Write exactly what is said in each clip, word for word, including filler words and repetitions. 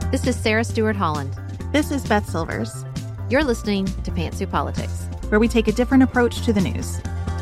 This is Sarah Stewart Holland. This is Beth Silvers. You're listening to Pantsuit Politics, where we take a different approach to the news.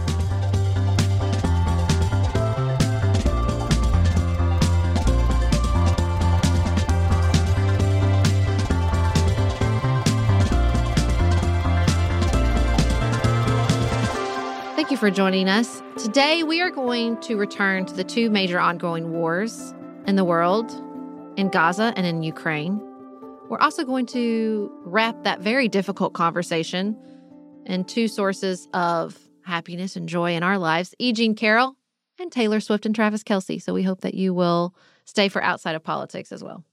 Thank you for joining us. Today, we are going to return to the two major ongoing wars in the world, in Gaza and in Ukraine. We're also going to wrap that very difficult conversation in two sources of happiness and joy in our lives, E. Jean Carroll and Taylor Swift and Travis Kelce. So we hope that you will stay for Outside of Politics as well.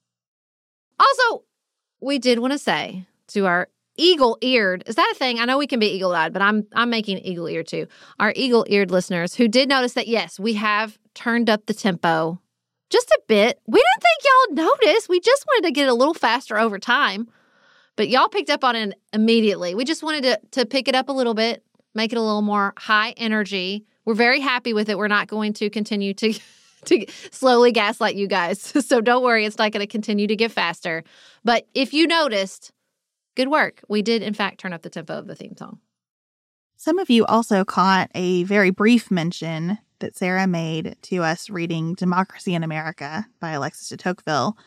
Also, we did want to say to our eagle-eared, is that a thing? I know we can be eagle-eyed, but I'm I'm making eagle-eared too. Our eagle-eared listeners who did notice that, yes, we have turned up the tempo just a bit. We didn't think y'all noticed. We just wanted to get a little faster over time. But y'all picked up on it immediately. We just wanted to, to pick it up a little bit, make it a little more high energy. We're very happy with it. We're not going to continue to, to slowly gaslight you guys. So don't worry. It's not going to continue to get faster. But if you noticed, good work. We did, in fact, turn up the tempo of the theme song. Some of you also caught a very brief mention that Sarah made to us reading Democracy in America by Alexis de Tocqueville.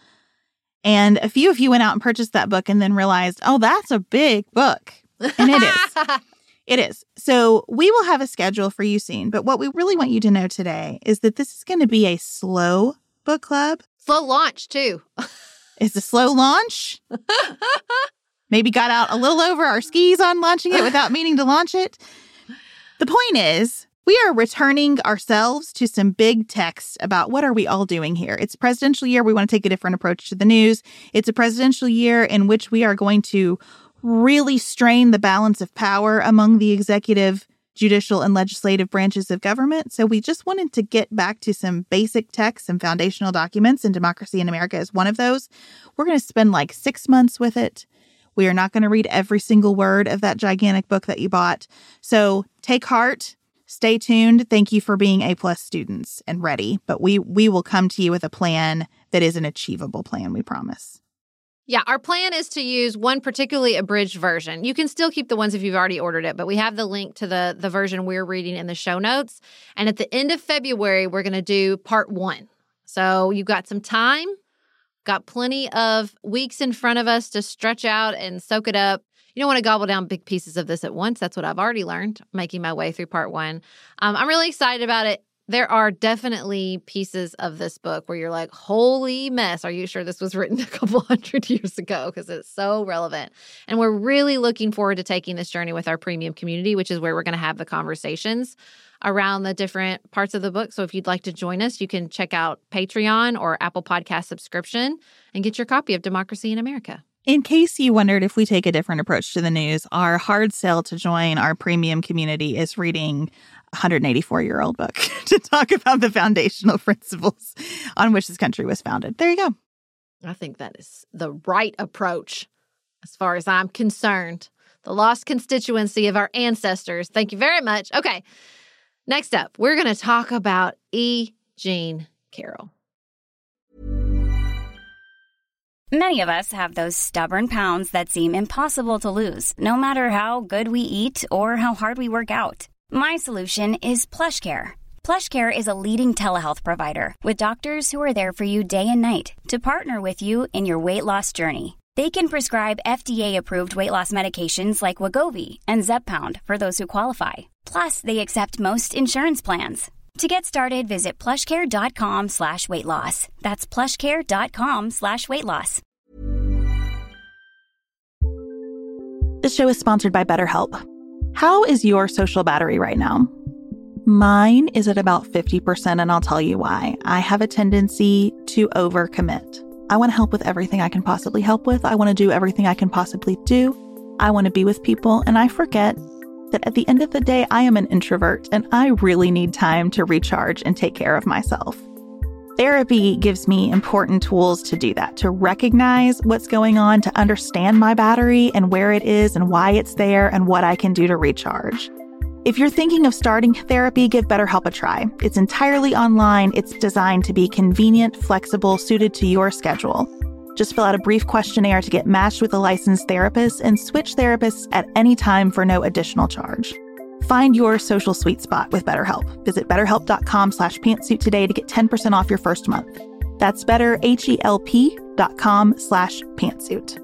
And a few of you went out and purchased that book and then realized, oh, that's a big book. And it is. It is. So we will have a schedule for you soon. But what we really want you to know today is that this is going to be a slow book club. Slow launch, too. It's a slow launch. Maybe got out a little over our skis on launching it without meaning to launch it. The point is, we are returning ourselves to some big text about what are we all doing here. It's presidential year. We want to take a different approach to the news. It's a presidential year in which we are going to really strain the balance of power among the executive, judicial, and legislative branches of government. So we just wanted to get back to some basic texts and foundational documents, and Democracy in America is one of those. We're going to spend like six months with it. We are not going to read every single word of that gigantic book that you bought. So take heart. Stay tuned. Thank you for being A-plus students and ready. But we we will come to you with a plan that is an achievable plan, we promise. Yeah, our plan is to use one particularly abridged version. You can still keep the ones if you've already ordered it, but we have the link to the, the version we're reading in the show notes. And at the end of February, we're going to do part one. So you've got some time. Got plenty of weeks in front of us to stretch out and soak it up. You don't want to gobble down big pieces of this at once. That's what I've already learned, making my way through part one. Um, I'm really excited about it. There are definitely pieces of this book where you're like, holy mess, are you sure this was written a couple hundred years ago? Because it's so relevant. And we're really looking forward to taking this journey with our premium community, which is where we're going to have the conversations around the different parts of the book. So if you'd like to join us, you can check out Patreon or Apple Podcast subscription and get your copy of Democracy in America. In case you wondered if we take a different approach to the news, our hard sell to join our premium community is reading a one hundred eighty-four-year-old book to talk about the foundational principles on which this country was founded. There you go. I think that is the right approach as far as I'm concerned. The lost constituency of our ancestors. Thank you very much. Okay. Next up, we're going to talk about E. Jean Carroll. Many of us have those stubborn pounds that seem impossible to lose, no matter how good we eat or how hard we work out. My solution is PlushCare. PlushCare is a leading telehealth provider with doctors who are there for you day and night to partner with you in your weight loss journey. They can prescribe F D A-approved weight loss medications like Wegovy and Zepbound for those who qualify. Plus, they accept most insurance plans. To get started, visit plushcare.com slash weight loss. That's plushcare.com slash weight loss. This show is sponsored by BetterHelp. How is your social battery right now? Mine is at about fifty percent, and I'll tell you why. I have a tendency to overcommit. I want to help with everything I can possibly help with. I want to do everything I can possibly do. I want to be with people, and I forget that at the end of the day, I am an introvert and I really need time to recharge and take care of myself. Therapy gives me important tools to do that, to recognize what's going on, to understand my battery and where it is and why it's there and what I can do to recharge. If you're thinking of starting therapy, give BetterHelp a try. It's entirely online. It's designed to be convenient, flexible, suited to your schedule. Just fill out a brief questionnaire to get matched with a licensed therapist and switch therapists at any time for no additional charge. Find your social sweet spot with BetterHelp. Visit betterhelp.com slash pantsuit today to get ten percent off your first month. That's betterhelp.com slash pantsuit.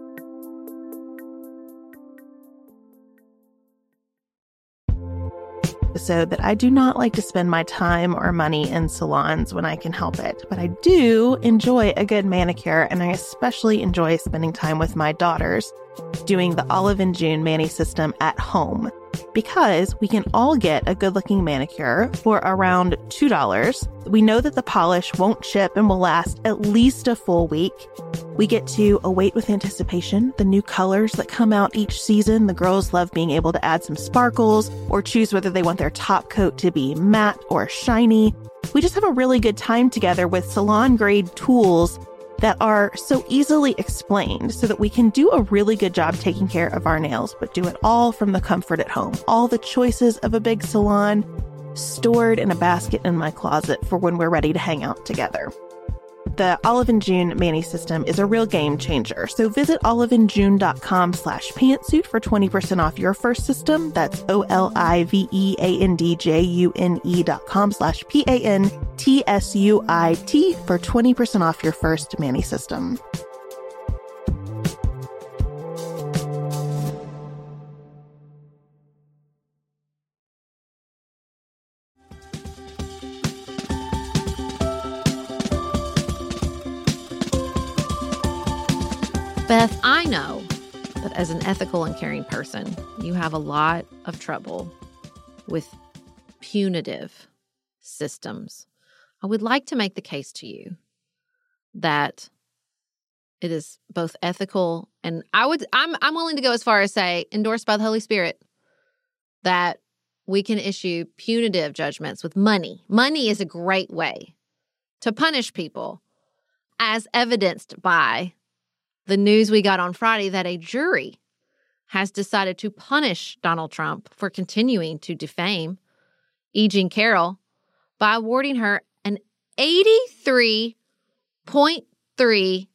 Episode that I do not like to spend my time or money in salons when I can help it, but I do enjoy a good manicure, and I especially enjoy spending time with my daughters doing the Olive and June Mani system at home, because we can all get a good-looking manicure for around two dollars. We know that the polish won't chip and will last at least a full week. We get to await with anticipation the new colors that come out each season. The girls love being able to add some sparkles or choose whether they want their top coat to be matte or shiny. We just have a really good time together with salon-grade tools that are so easily explained so that we can do a really good job taking care of our nails, but do it all from the comfort at home. All the choices of a big salon stored in a basket in my closet for when we're ready to hang out together. The Olive and June Mani system is a real game changer. So visit oliveandjune.com slash pantsuit for twenty percent off your first system. That's O-L-I-V-E-A-N-D-J-U-N-E dot com slash P-A-N-T-S-U-I-T for twenty percent off your first Mani system. Beth, I know that as an ethical and caring person, you have a lot of trouble with punitive systems. I would like to make the case to you that it is both ethical and I would I'm I'm willing to go as far as say endorsed by the Holy Spirit that we can issue punitive judgments with money. Money is a great way to punish people, as evidenced by the news we got on Friday that a jury has decided to punish Donald Trump for continuing to defame E. Jean Carroll by awarding her an eighty-three point three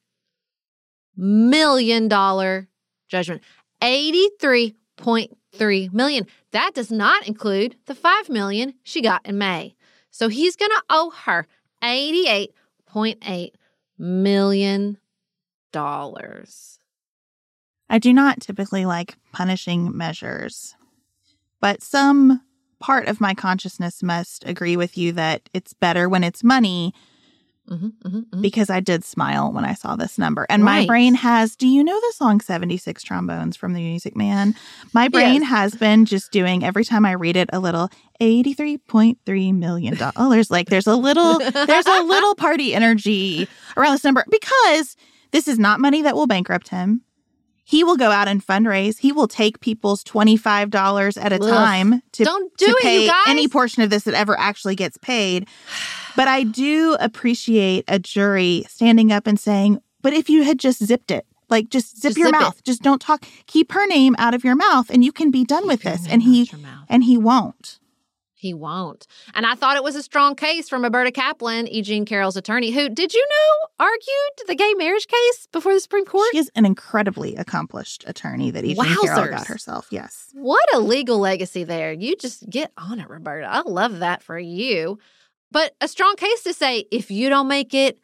million dollars judgment. eighty-three point three million dollars. That does not include the five million dollars she got in May. So he's going to owe her eighty-eight point eight million dollars. Dollars. I do not typically like punishing measures, but some part of my consciousness must agree with you that it's better when it's money, mm-hmm, mm-hmm, mm-hmm. because I did smile when I saw this number. And right. My brain has, do you know the song seventy-six Trombones from the Music Man? My brain yes. has been just doing, every time I read it, a little eighty-three point three million dollars. Like there's a little, there's a little party energy around this number, because this is not money that will bankrupt him. He will go out and fundraise. He will take people's twenty-five dollars at a Ugh. time to, Don't do to it, pay you guys. any portion of this that ever actually gets paid. But I do appreciate a jury standing up and saying, but if you had just zipped it, like just zip just your zip mouth, it. just don't talk, keep her name out of your mouth and you can be done keep with this. name And he, out your mouth. and he won't. He won't. And I thought it was a strong case from Roberta Kaplan, E. Jean Carroll's attorney, who, did you know, argued the gay marriage case before the Supreme Court? She is an incredibly accomplished attorney that E. Jean Carroll got herself. Yes. What a legal legacy there. You just get on it, Roberta. I love that for you. But a strong case to say, if you don't make it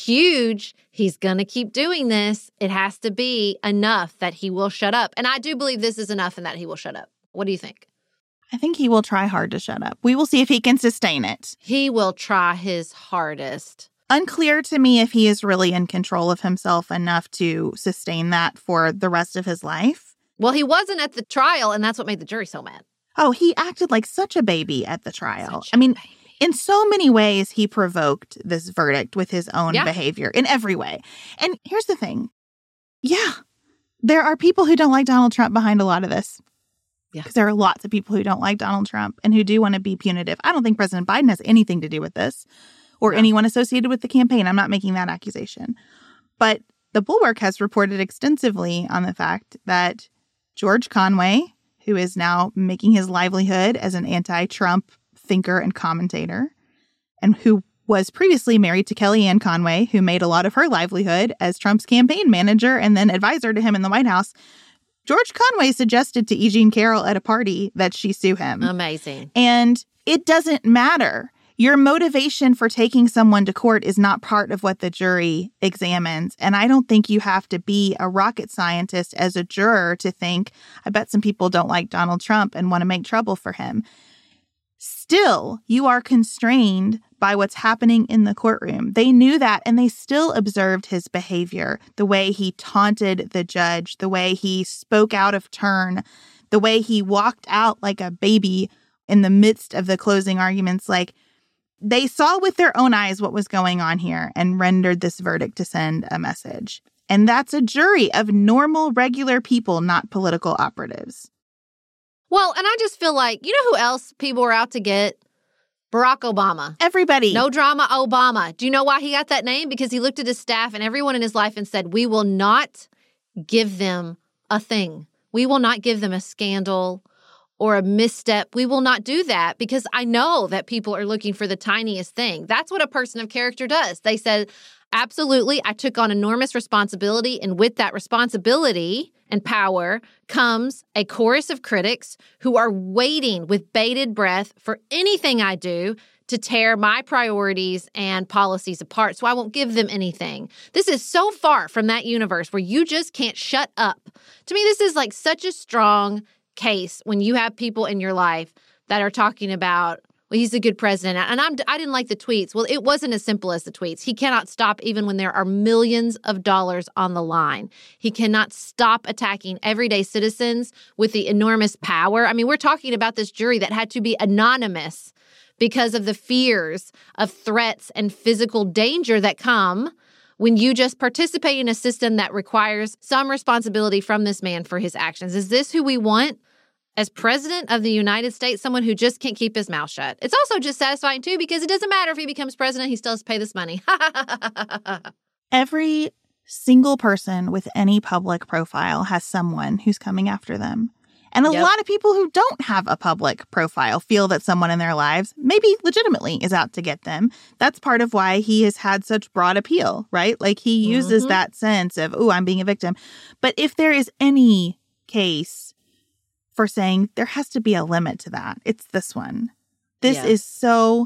huge, he's going to keep doing this. It has to be enough that he will shut up. And I do believe this is enough and that he will shut up. What do you think? I think he will try hard to shut up. We will see if he can sustain it. He will try his hardest. Unclear to me if he is really in control of himself enough to sustain that for the rest of his life. Well, he wasn't at the trial, and that's what made the jury so mad. Oh, he acted like such a baby at the trial. Such I mean, baby. In so many ways, he provoked this verdict with his own yeah. behavior in every way. And here's the thing. Yeah, there are people who don't like Donald Trump behind a lot of this. Because yeah. there are lots of people who don't like Donald Trump and who do want to be punitive. I don't think President Biden has anything to do with this or no. anyone associated with the campaign. I'm not making that accusation. But the Bulwark has reported extensively on the fact that George Conway, who is now making his livelihood as an anti-Trump thinker and commentator, and who was previously married to Kellyanne Conway, who made a lot of her livelihood as Trump's campaign manager and then advisor to him in the White House. George Conway suggested to E. Jean Carroll at a party that she sue him. Amazing. And it doesn't matter. Your motivation for taking someone to court is not part of what the jury examines. And I don't think you have to be a rocket scientist as a juror to think, I bet some people don't like Donald Trump and want to make trouble for him. Still, you are constrained by what's happening in the courtroom. They knew that, and they still observed his behavior, the way he taunted the judge, the way he spoke out of turn, the way he walked out like a baby in the midst of the closing arguments. Like, they saw with their own eyes what was going on here and rendered this verdict to send a message. And that's a jury of normal, regular people, not political operatives. Well, and I just feel like, you know who else people were out to get? Barack Obama. Everybody. No drama Obama. Do you know why he got that name? Because he looked at his staff and everyone in his life and said, we will not give them a thing. We will not give them a scandal or a misstep. We will not do that because I know that people are looking for the tiniest thing. That's what a person of character does. They said, absolutely, I took on enormous responsibility, and with that responsibility and power comes a chorus of critics who are waiting with bated breath for anything I do to tear my priorities and policies apart, so I won't give them anything. This is so far from that universe where you just can't shut up. To me, this is like such a strong case when you have people in your life that are talking about, well, he's a good president. And I'm, I didn't like the tweets. Well, it wasn't as simple as the tweets. He cannot stop even when there are millions of dollars on the line. He cannot stop attacking everyday citizens with the enormous power. I mean, we're talking about this jury that had to be anonymous because of the fears of threats and physical danger that come when you just participate in a system that requires some responsibility from this man for his actions. Is this who we want as president of the United States? Someone who just can't keep his mouth shut. It's also just satisfying, too, because it doesn't matter if he becomes president, he still has to pay this money. Every single person with any public profile has someone who's coming after them. And a Yep. lot of people who don't have a public profile feel that someone in their lives, maybe legitimately, is out to get them. That's part of why he has had such broad appeal, right? Like, he uses Mhm. that sense of, oh, I'm being a victim. But if there is any case for saying there has to be a limit to that, it's this one. This Yeah. is so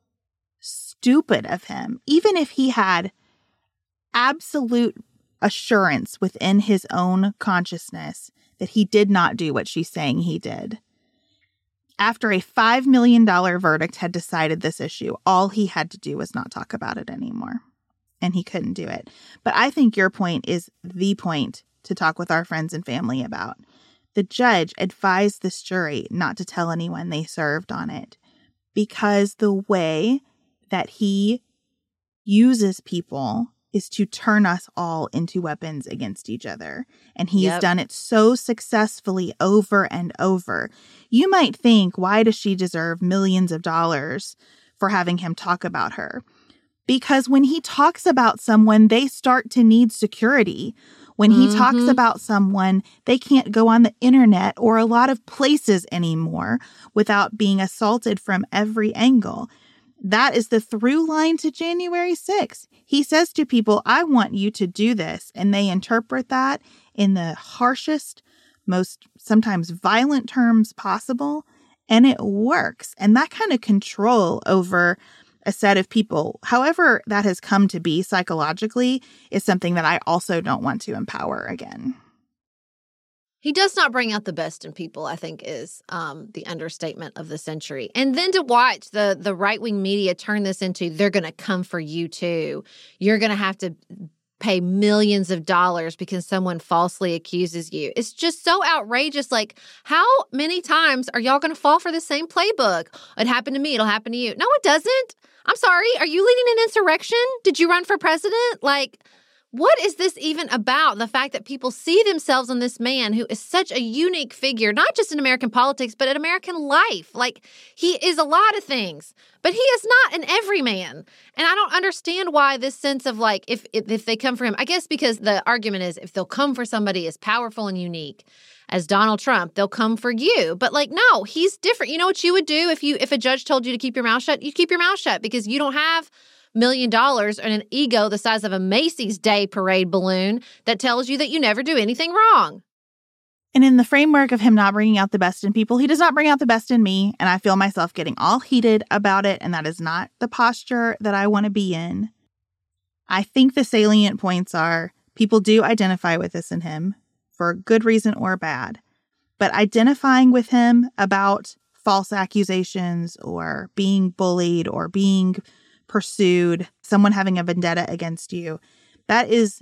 stupid of him. Even if he had absolute assurance within his own consciousness that he did not do what she's saying he did. After a five million dollars verdict had decided this issue, all he had to do was not talk about it anymore. And he couldn't do it. But I think your point is the point to talk with our friends and family about. The judge advised this jury not to tell anyone they served on it because the way that he uses people is to turn us all into weapons against each other. And he's Yep. done it so successfully over and over. You might think, why does she deserve millions of dollars for having him talk about her? Because when he talks about someone, they start to need security. When he Mhm. talks about someone, they can't go on the internet or a lot of places anymore without being assaulted from every angle. That is the through line to January sixth. He says to people, I want you to do this. And they interpret that in the harshest, most sometimes violent terms possible. And it works. And that kind of control over a set of people, however that has come to be psychologically, is something that I also don't want to empower again. He does not bring out the best in people, I think, is um, the understatement of the century. And then to watch the the right-wing media turn this into, they're going to come for you too. You're going to have to pay millions of dollars because someone falsely accuses you. It's just so outrageous. Like, how many times are y'all going to fall for the same playbook? It happened to me. It'll happen to you. No, it doesn't. I'm sorry. Are you leading an insurrection? Did you run for president? Like, what is this even about? The fact that people see themselves in this man who is such a unique figure, not just in American politics, but in American life. Like, he is a lot of things, but he is not an everyman. And I don't understand why this sense of like, if, if if they come for him, I guess because the argument is if they'll come for somebody as powerful and unique as Donald Trump, they'll come for you. But like, no, he's different. You know what you would do if you if a judge told you to keep your mouth shut? You'd keep your mouth shut because you don't have million dollars and an ego the size of a Macy's Day Parade balloon that tells you that you never do anything wrong. And in the framework of him not bringing out the best in people, he does not bring out the best in me. And I feel myself getting all heated about it. And that is not the posture that I want to be in. I think the salient points are people do identify with this in him for good reason or bad. But identifying with him about false accusations or being bullied or being pursued, someone having a vendetta against you, that is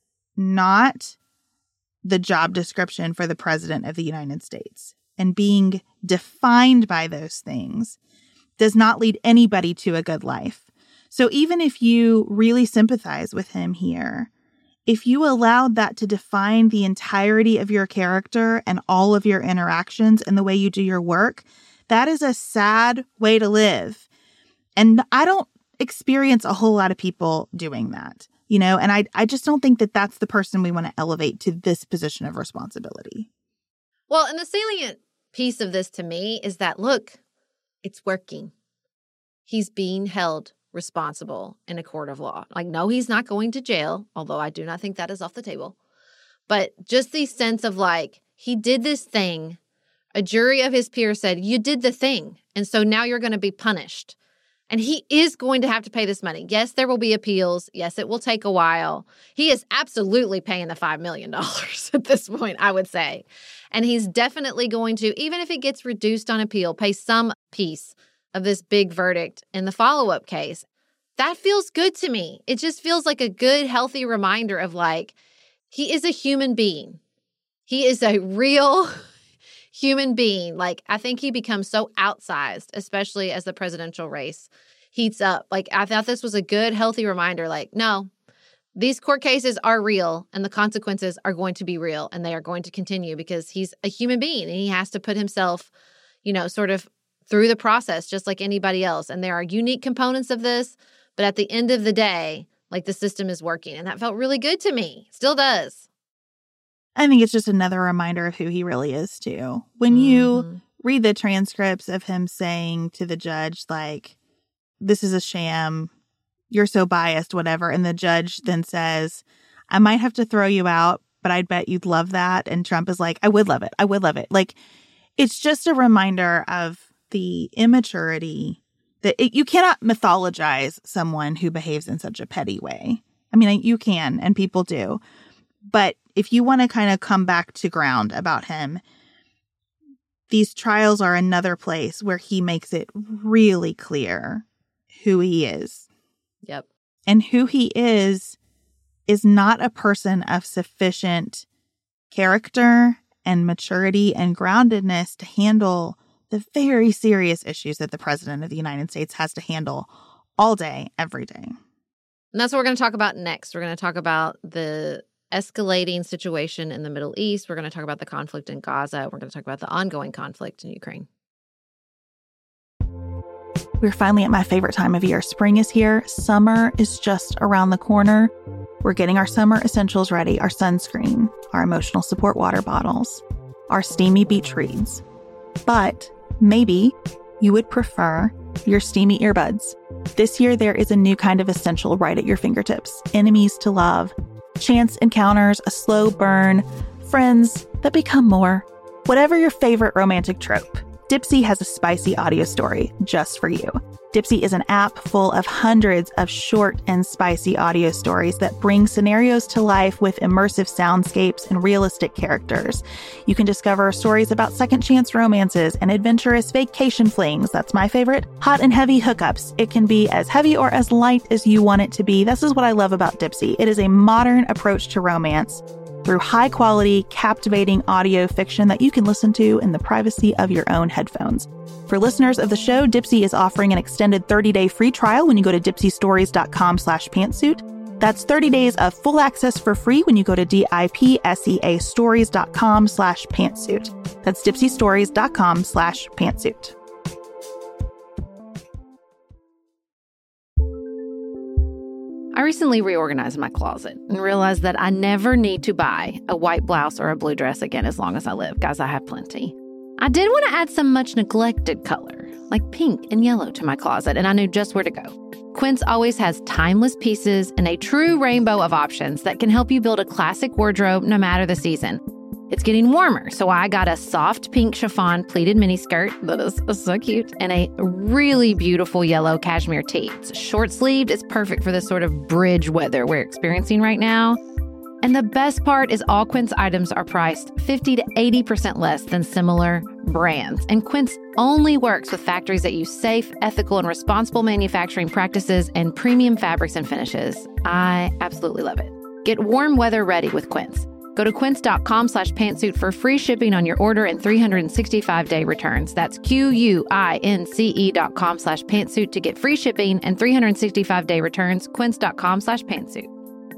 not the job description for the president of the United States. And being defined by those things does not lead anybody to a good life. So even if you really sympathize with him here, if you allowed that to define the entirety of your character and all of your interactions and the way you do your work, that is a sad way to live. And I don't experience a whole lot of people doing that, you know, and I I just don't think that that's the person we want to elevate to this position of responsibility. Well, and the salient piece of this to me is that, look, it's working. He's being held responsible in a court of law. Like, no, he's not going to jail, although I do not think that is off the table. But just the sense of like, he did this thing. A jury of his peers said, you did the thing. And so now you're going to be punished. And he is going to have to pay this money. Yes, there will be appeals. Yes, it will take a while. He is absolutely paying the five million dollars at this point, I would say. And he's definitely going to, even if it gets reduced on appeal, pay some piece of this big verdict in the follow-up case. That feels good to me. It just feels like a good, healthy reminder of like, he is a human being. He is a real human being. Like, I think he becomes so outsized, especially as the presidential race heats up. Like, I thought this was a good, healthy reminder. Like, no, these court cases are real and the consequences are going to be real and they are going to continue because he's a human being and he has to put himself, you know, sort of through the process just like anybody else. And there are unique components of this, but at the end of the day, like, the system is working. And that felt really good to me. Still does. I think it's just another reminder of who he really is, too. When you mm-hmm. read the transcripts of him saying to the judge, like, this is a sham, you're so biased, whatever. And the judge then says, I might have to throw you out, but I'd bet you'd love that. And Trump is like, I would love it. I would love it. Like, it's just a reminder of the immaturity that it, you cannot mythologize someone who behaves in such a petty way. I mean, you can, and people do. But if you want to kind of come back to ground about him, these trials are another place where he makes it really clear who he is. Yep. And who he is is not a person of sufficient character and maturity and groundedness to handle the very serious issues that the president of the United States has to handle all day, every day. And that's what we're going to talk about next. We're going to talk about the escalating situation in the Middle East. We're going to talk about the conflict in Gaza. We're going to talk about the ongoing conflict in Ukraine. We're finally at my favorite time of year. Spring is here. Summer is just around the corner. We're getting our summer essentials ready, our sunscreen, our emotional support water bottles, our steamy beach reads. But maybe you would prefer your steamy earbuds. This year, there is a new kind of essential right at your fingertips. Enemies to love. Chance encounters, a slow burn, friends that become more. Whatever your favorite romantic trope, Dipsea has a spicy audio story just for you. Dipsea is an app full of hundreds of short and spicy audio stories that bring scenarios to life with immersive soundscapes and realistic characters. You can discover stories about second chance romances and adventurous vacation flings. That's my favorite. Hot and heavy hookups. It can be as heavy or as light as you want it to be. This is what I love about Dipsea. It is a modern approach to romance through high-quality, captivating audio fiction that you can listen to in the privacy of your own headphones. For listeners of the show, Dipsea is offering an extended thirty-day free trial when you go to dipseastories.com slash pantsuit. That's thirty days of full access for free when you go to dipsea stories.com slash pantsuit. That's dipsystories.com slash pantsuit. I recently reorganized my closet and realized that I never need to buy a white blouse or a blue dress again as long as I live. Guys, I have plenty. I did want to add some much neglected color, like pink and yellow, to my closet, and I knew just where to go. Quince always has timeless pieces and a true rainbow of options that can help you build a classic wardrobe no matter the season. It's getting warmer, so I got a soft pink chiffon pleated miniskirt that is so cute, and a really beautiful yellow cashmere tee. It's short-sleeved. It's perfect for this sort of bridge weather we're experiencing right now. And the best part is all Quince items are priced fifty to eighty percent less than similar brands. And Quince only works with factories that use safe, ethical, and responsible manufacturing practices and premium fabrics and finishes. I absolutely love it. Get warm weather ready with Quince. Go to quince.com slash pantsuit for free shipping on your order and three hundred sixty-five day returns. That's Q-U-I-N-C-E dot com slash pantsuit to get free shipping and three hundred sixty-five day returns. Quince.com slash pantsuit.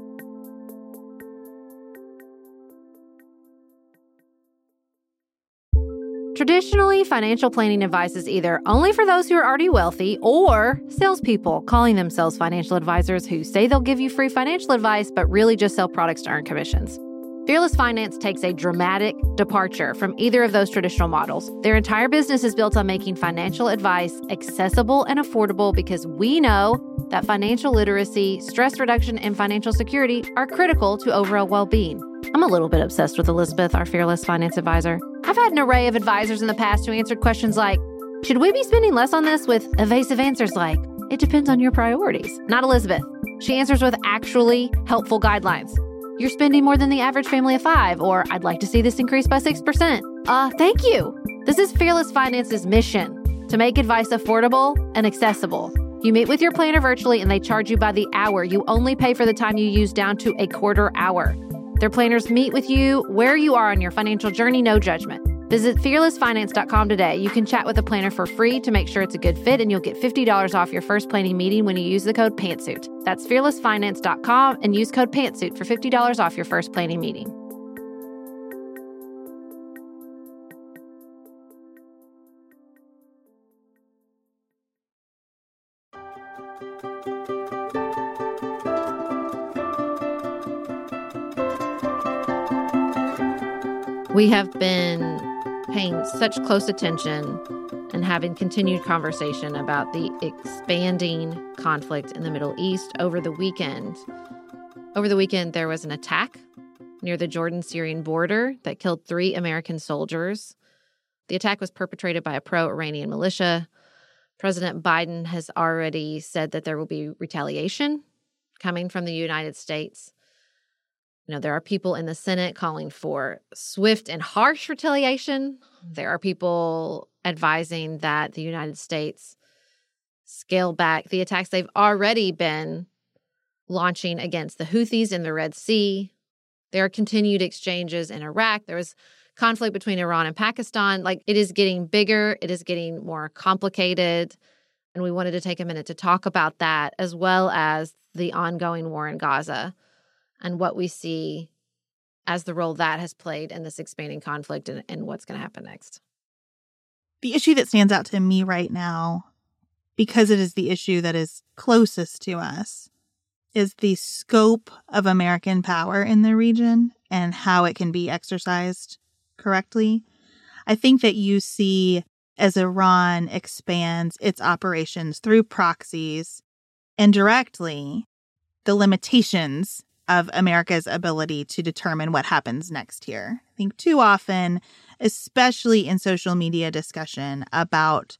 Traditionally, financial planning advice is either only for those who are already wealthy or salespeople calling themselves financial advisors who say they'll give you free financial advice but really just sell products to earn commissions. Fearless Finance takes a dramatic departure from either of those traditional models. Their entire business is built on making financial advice accessible and affordable because we know that financial literacy, stress reduction, and financial security are critical to overall well-being. I'm a little bit obsessed with Elizabeth, our Fearless Finance advisor. I've had an array of advisors in the past who answered questions like, should we be spending less on this, with evasive answers like, it depends on your priorities. Not Elizabeth. She answers with actually helpful guidelines. You're spending more than the average family of five, or I'd like to see this increase by six percent. Uh, thank you. This is Fearless Finance's mission, to make advice affordable and accessible. You meet with your planner virtually and they charge you by the hour. You only pay for the time you use down to a quarter hour. Their planners meet with you where you are on your financial journey, no judgment. Visit fearless finance dot com today. You can chat with a planner for free to make sure it's a good fit, and you'll get fifty dollars off your first planning meeting when you use the code PANTSUIT. That's fearless finance dot com and use code PANTSUIT for fifty dollars off your first planning meeting. We have been paying such close attention and having continued conversation about the expanding conflict in the Middle East over the weekend. Over the weekend, there was an attack near the Jordan-Syrian border that killed three American soldiers. The attack was perpetrated by a pro-Iranian militia. President Biden has already said that there will be retaliation coming from the United States. You know, there are people in the Senate calling for swift and harsh retaliation. There are people advising that the United States scale back the attacks they've already been launching against the Houthis in the Red Sea. There are continued exchanges in Iraq. There was conflict between Iran and Pakistan. Like, it is getting bigger. It is getting more complicated. And we wanted to take a minute to talk about that, as well as the ongoing war in Gaza and what we see as the role that has played in this expanding conflict, and, and what's going to happen next. The issue that stands out to me right now, because it is the issue that is closest to us, is the scope of American power in the region and how it can be exercised correctly. I think that you see, as Iran expands its operations through proxies and directly, the limitations of America's ability to determine what happens next here. I think too often, especially in social media discussion about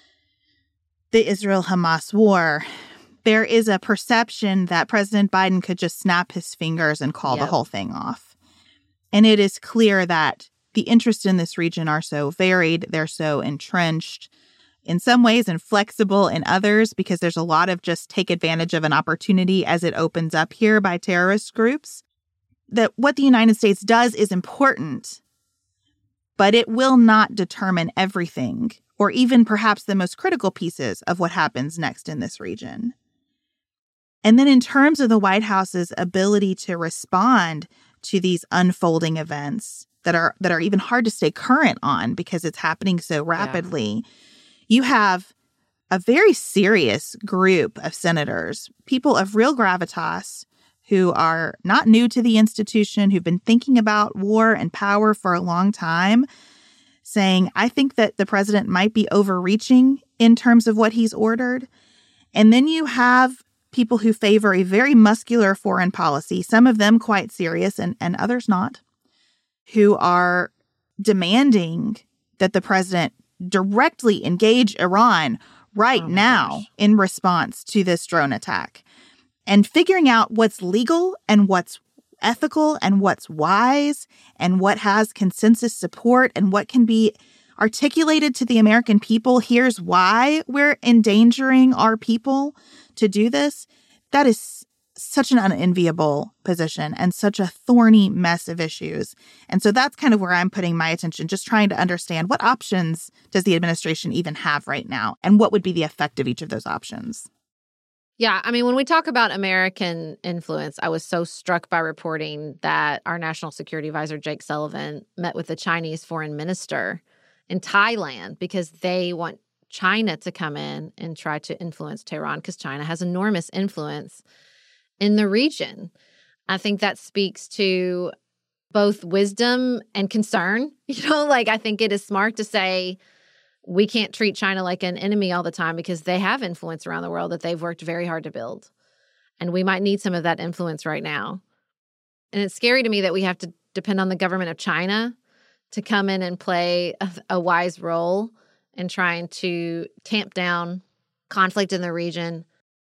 the Israel-Hamas war, there is a perception that President Biden could just snap his fingers and call yep. the whole thing off. And it is clear that the interests in this region are so varied, they're so entrenched in some ways and flexible in others, because there's a lot of just take advantage of an opportunity as it opens up here by terrorist groups, that what the United States does is important, but it will not determine everything, or even perhaps the most critical pieces of what happens next in this region. And then in terms of the White House's ability to respond to these unfolding events that are that are even hard to stay current on because it's happening so rapidly, yeah. you have a very serious group of senators, people of real gravitas, who are not new to the institution, who've been thinking about war and power for a long time, saying, I think that the president might be overreaching in terms of what he's ordered. And then you have people who favor a very muscular foreign policy, some of them quite serious and, and others not, who are demanding that the president directly engage Iran right oh now gosh. in response to this drone attack. And figuring out what's legal and what's ethical and what's wise and what has consensus support and what can be articulated to the American people. Here's why we're endangering our people to do this. That is such an unenviable position and such a thorny mess of issues. And so that's kind of where I'm putting my attention, just trying to understand what options does the administration even have right now and what would be the effect of each of those options. Yeah, I mean, when we talk about American influence, I was so struck by reporting that our National Security Advisor, Jake Sullivan, met with the Chinese foreign minister in Thailand because they want China to come in and try to influence Tehran because China has enormous influence in the region. I think that speaks to both wisdom and concern. You know, like I think it is smart to say, we can't treat China like an enemy all the time because they have influence around the world that they've worked very hard to build. And we might need some of that influence right now. And it's scary to me that we have to depend on the government of China to come in and play a, a wise role in trying to tamp down conflict in the region.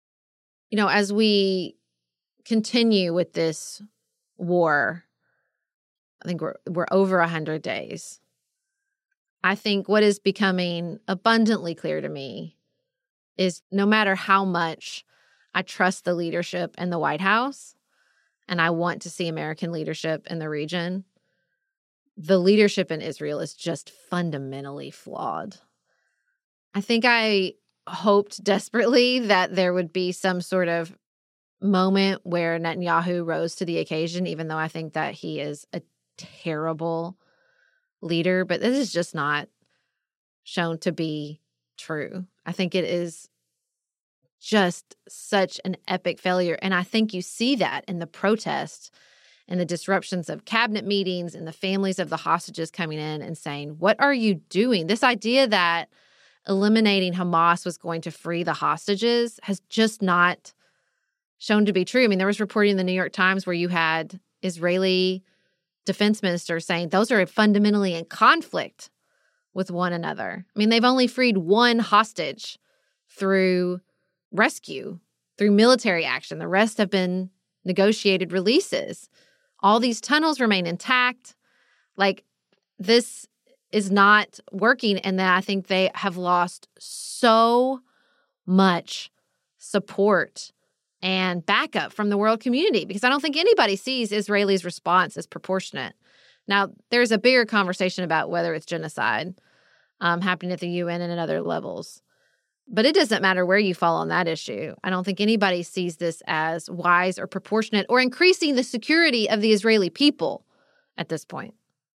You know, as we continue with this war, I think we're we're over one hundred days. I think what is becoming abundantly clear to me is no matter how much I trust the leadership in the White House, and I want to see American leadership in the region, the leadership in Israel is just fundamentally flawed. I think I hoped desperately that there would be some sort of moment where Netanyahu rose to the occasion, even though I think that he is a terrible leader, but this is just not shown to be true. I think it is just such an epic failure. And I think you see that in the protests and the disruptions of cabinet meetings and the families of the hostages coming in and saying, what are you doing? This idea that eliminating Hamas was going to free the hostages has just not shown to be true. I mean, there was reporting in the New York Times where you had Israeli defense minister saying those are fundamentally in conflict with one another. I mean, they've only freed one hostage through rescue, through military action. The rest have been negotiated releases. All these tunnels remain intact. Like, this is not working. And then I think they have lost so much support and backup from the world community because I don't think anybody sees Israelis' response as proportionate. Now, there's a bigger conversation about whether it's genocide um, happening at the U N and at other levels. But it doesn't matter where you fall on that issue. I don't think anybody sees this as wise or proportionate or increasing the security of the Israeli people at this point.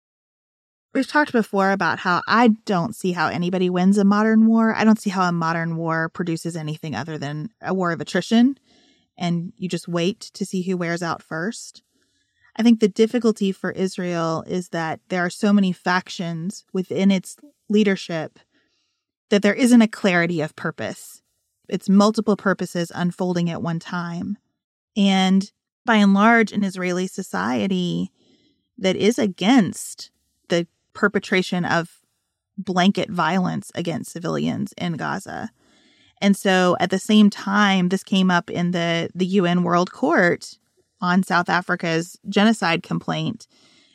We've talked before about how I don't see how anybody wins a modern war. I don't see how a modern war produces anything other than a war of attrition. And you just wait to see who wears out first. I think the difficulty for Israel is that there are so many factions within its leadership that there isn't a clarity of purpose. It's multiple purposes unfolding at one time. And by and large, an Israeli society that is against the perpetration of blanket violence against civilians in Gaza. And so at the same time, this came up in the, the U N World Court on South Africa's genocide complaint.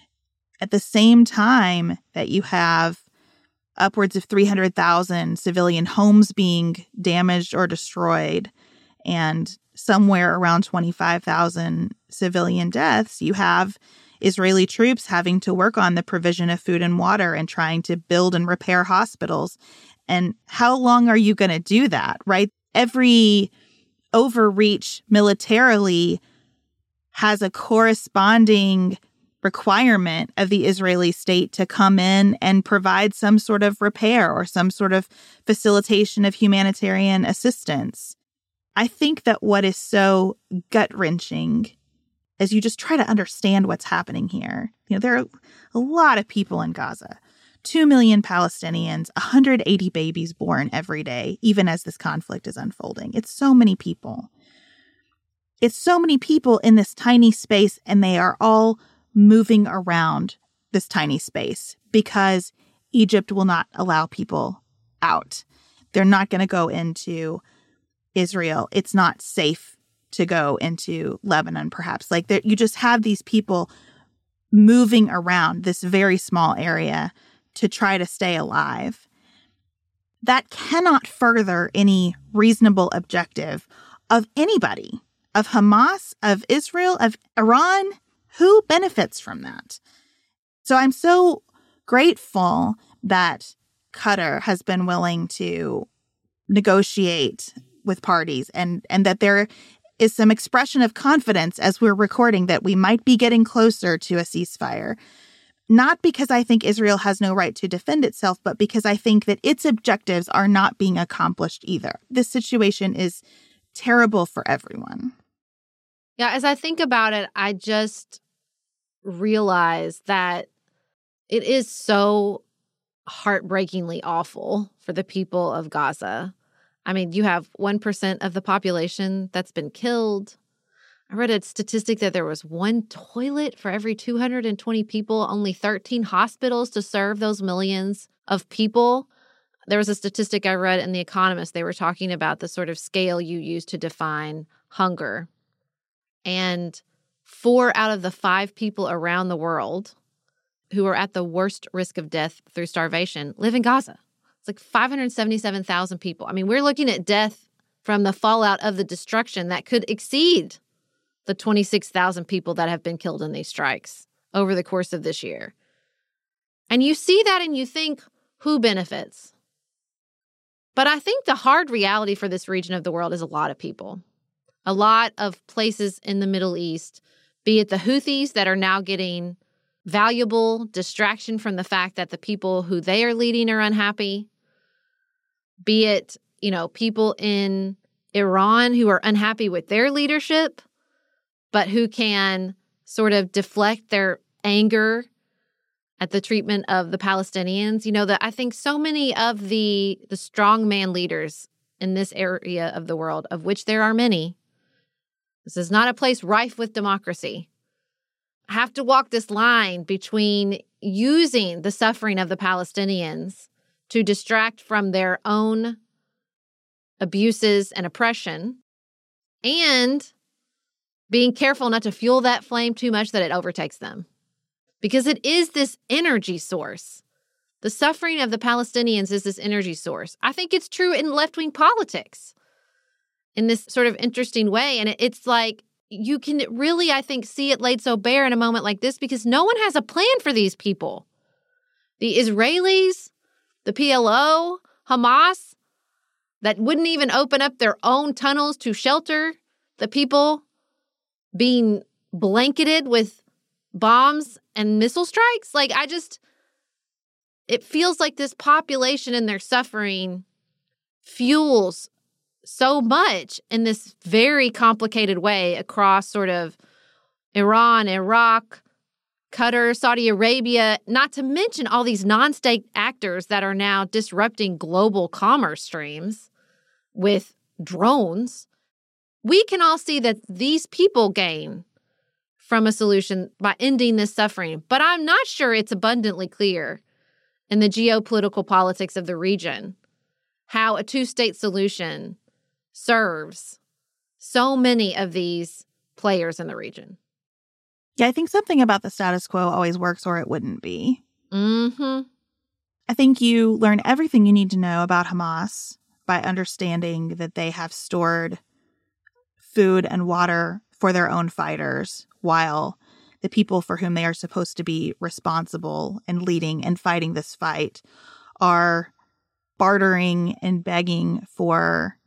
At the same time that you have upwards of three hundred thousand civilian homes being damaged or destroyed and somewhere around twenty-five thousand civilian deaths, you have Israeli troops having to work on the provision of food and water and trying to build and repair hospitals. And how long are you going to do that, right? Every overreach militarily has a corresponding requirement of the Israeli state to come in and provide some sort of repair or some sort of facilitation of humanitarian assistance. I think that what is so gut-wrenching is you just try to understand what's happening here. You know, there are a lot of people in Gaza. Two million Palestinians, one hundred eighty babies born every day, even as this conflict is unfolding. It's so many people. It's so many people in this tiny space, and they are all moving around this tiny space because Egypt will not allow people out. They're not going to go into Israel. It's not safe to go into Lebanon, perhaps. Like, you just have these people moving around this very small area to try to stay alive. That cannot further any reasonable objective of anybody, of Hamas, of Israel, of Iran. Who benefits from that? So I'm so grateful that Qatar has been willing to negotiate with parties and, and that there is some expression of confidence as we're recording that we might be getting closer to a ceasefire. Not because I think Israel has no right to defend itself, but because I think that its objectives are not being accomplished either. This situation is terrible for everyone. Yeah, as I think about it, I just realize that it is so heartbreakingly awful for the people of Gaza. I mean, you have one percent of the population that's been killed. I read a statistic that there was one toilet for every two hundred twenty people, only thirteen hospitals to serve those millions of people. There was a statistic I read in The Economist. They were talking about the sort of scale you use to define hunger. And four out of the five people around the world who are at the worst risk of death through starvation live in Gaza. It's like five hundred seventy-seven thousand people. I mean, we're looking at death from the fallout of the destruction that could exceed the twenty-six thousand people that have been killed in these strikes over the course of this year. And you see that and you think, who benefits? But I think the hard reality for this region of the world is a lot of people. A lot of places in the Middle East, be it the Houthis that are now getting valuable distraction from the fact that the people who they are leading are unhappy, be it, you know, people in Iran who are unhappy with their leadership, but who can sort of deflect their anger at the treatment of the Palestinians. You know, that I think so many of the, the strongman leaders in this area of the world, of which there are many, this is not a place rife with democracy, have to walk this line between using the suffering of the Palestinians to distract from their own abuses and oppression and being careful not to fuel that flame too much that it overtakes them. Because it is this energy source. The suffering of the Palestinians is this energy source. I think it's true in left-wing politics in this sort of interesting way. And it's like you can really, I think, see it laid so bare in a moment like this because no one has a plan for these people. The Israelis, the P L O, Hamas, that wouldn't even open up their own tunnels to shelter the people being blanketed with bombs and missile strikes. Like, I just, it feels like this population and their suffering fuels so much in this very complicated way across sort of Iran, Iraq, Qatar, Saudi Arabia, not to mention all these non-state actors that are now disrupting global commerce streams with drones. We can all see that these people gain from a solution by ending this suffering. But I'm not sure it's abundantly clear in the geopolitical politics of the region how a two-state solution serves so many of these players in the region. Yeah, I think something about the status quo always works or it wouldn't be. Mm-hmm. I think you learn everything you need to know about Hamas by understanding that they have stored food and water for their own fighters, while the people for whom they are supposed to be responsible and leading and fighting this fight are bartering and begging for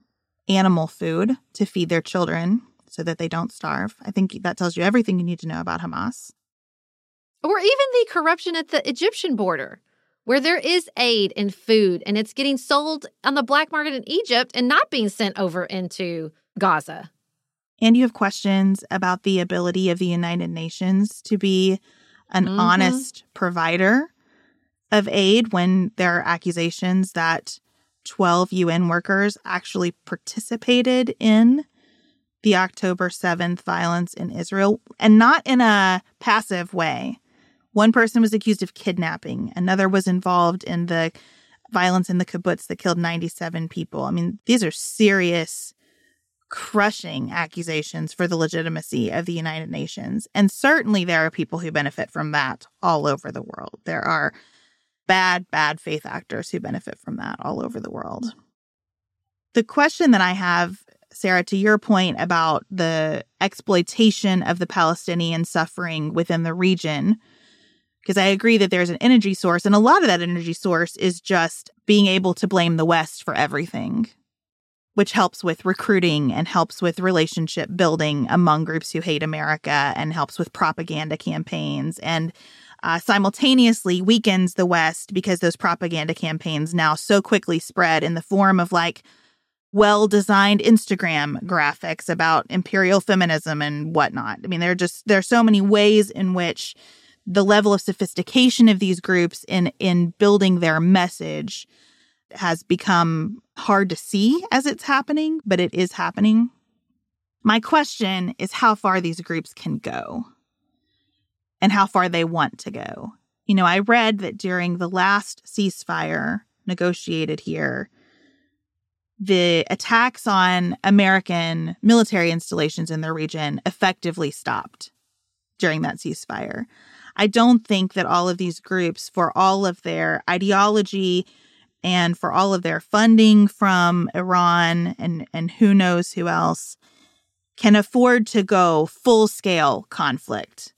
animal food to feed their children so that they don't starve. I think that tells you everything you need to know about Hamas. Or even the corruption at the Egyptian border, where there is aid and food, and it's getting sold on the black market in Egypt and not being sent over into Gaza. And you have questions about the ability of the United Nations to be an mm-hmm. honest provider of aid when there are accusations that twelve U N workers actually participated in the October seventh violence in Israel, and not in a passive way. One person was accused of kidnapping. Another was involved in the violence in the kibbutz that killed ninety-seven people. I mean, these are serious, crushing accusations for the legitimacy of the United Nations. And certainly there are people who benefit from that all over the world. There are bad, bad faith actors who benefit from that all over the world. The question that I have, Sarah, to your point about the exploitation of the Palestinian suffering within the region, because I agree that there's an energy source, and a lot of that energy source is just being able to blame the West for everything, which helps with recruiting and helps with relationship building among groups who hate America and helps with propaganda campaigns and uh, simultaneously weakens the West because those propaganda campaigns now so quickly spread in the form of like well-designed Instagram graphics about imperial feminism and whatnot. I mean, there are just there are so many ways in which the level of sophistication of these groups in in building their message has become hard to see as it's happening, but it is happening. My question is how far these groups can go and how far they want to go. You know, I read that during the last ceasefire negotiated here, the attacks on American military installations in the region effectively stopped during that ceasefire. I don't think that all of these groups, for all of their ideology and for all of their funding from Iran and, and who knows who else, can afford to go full-scale conflict,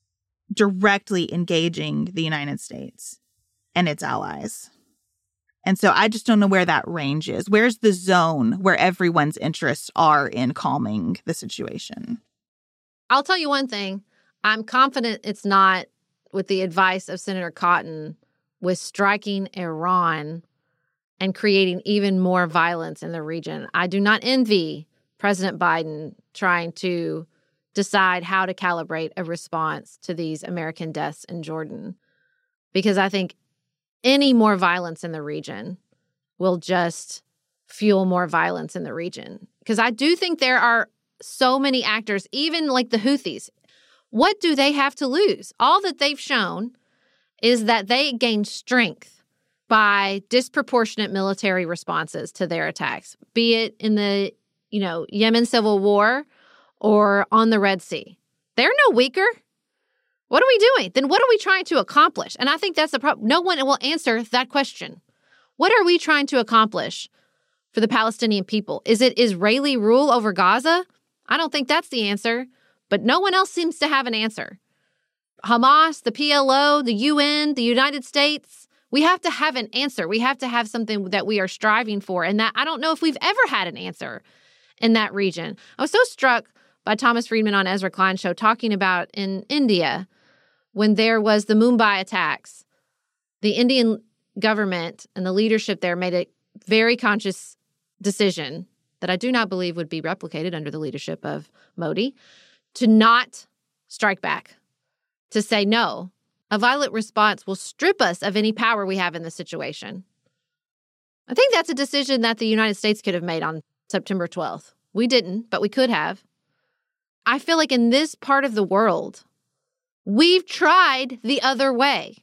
directly engaging the United States and its allies. And so I just don't know where that range is. Where's the zone where everyone's interests are in calming the situation? I'll tell you one thing. I'm confident it's not, with the advice of Senator Cotton, with striking Iran and creating even more violence in the region. I do not envy President Biden trying to decide how to calibrate a response to these American deaths in Jordan, because I think any more violence in the region will just fuel more violence in the region. Because I do think there are so many actors, even like the Houthis. What do they have to lose? All that they've shown is that they gain strength by disproportionate military responses to their attacks, be it in the, you know, Yemen civil war or on the Red Sea. They're no weaker. What are we doing? Then what are we trying to accomplish? And I think that's the problem. No one will answer that question. What are we trying to accomplish for the Palestinian people? Is it Israeli rule over Gaza? I don't think that's the answer. But no one else seems to have an answer. Hamas, the P L O, the U N, the United States, we have to have an answer. We have to have something that we are striving for. And that I don't know if we've ever had an answer in that region. I was so struck by Thomas Friedman on Ezra Klein's show talking about in India when there was the Mumbai attacks. The Indian government and the leadership there made a very conscious decision that I do not believe would be replicated under the leadership of Modi, to not strike back, to say no. A violent response will strip us of any power we have in the situation. I think that's a decision that the United States could have made on September twelfth. We didn't, but we could have. I feel like in this part of the world, we've tried the other way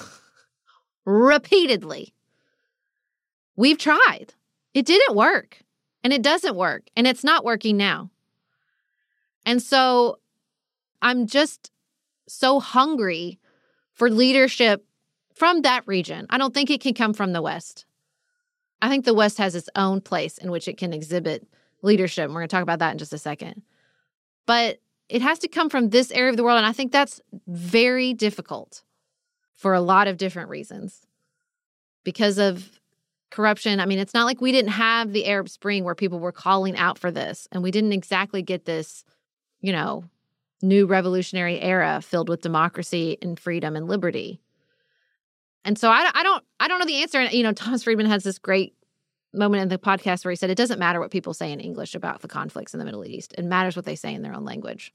repeatedly. We've tried. It didn't work, and it doesn't work, and it's not working now. And so I'm just so hungry for leadership from that region. I don't think it can come from the West. I think the West has its own place in which it can exhibit leadership. And we're going to talk about that in just a second. But it has to come from this area of the world. And I think that's very difficult for a lot of different reasons because of corruption. I mean, it's not like we didn't have the Arab Spring where people were calling out for this, and we didn't exactly get this, you know, new revolutionary era filled with democracy and freedom and liberty. And so I, I don't I don't know the answer. And, you know, Thomas Friedman has this great moment in the podcast where he said, it doesn't matter what people say in English about the conflicts in the Middle East. It matters what they say in their own language.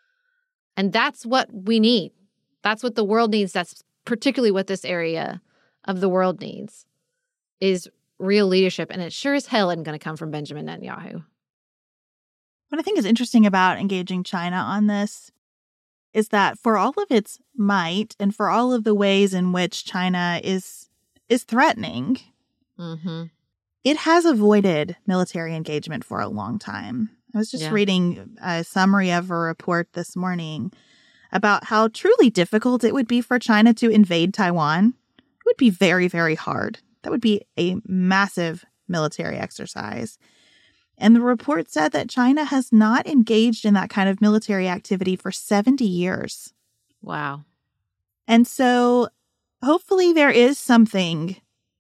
And that's what we need. That's what the world needs. That's particularly what this area of the world needs, is real leadership. And it sure as hell isn't going to come from Benjamin Netanyahu. What I think is interesting about engaging China on this is that for all of its might and for all of the ways in which China is is threatening, mm-hmm. it has avoided military engagement for a long time. I was just Yeah. reading a summary of a report this morning about how truly difficult it would be for China to invade Taiwan. It would be very, very hard. That would be a massive military exercise. And the report said that China has not engaged in that kind of military activity for seventy years. Wow. And so hopefully there is something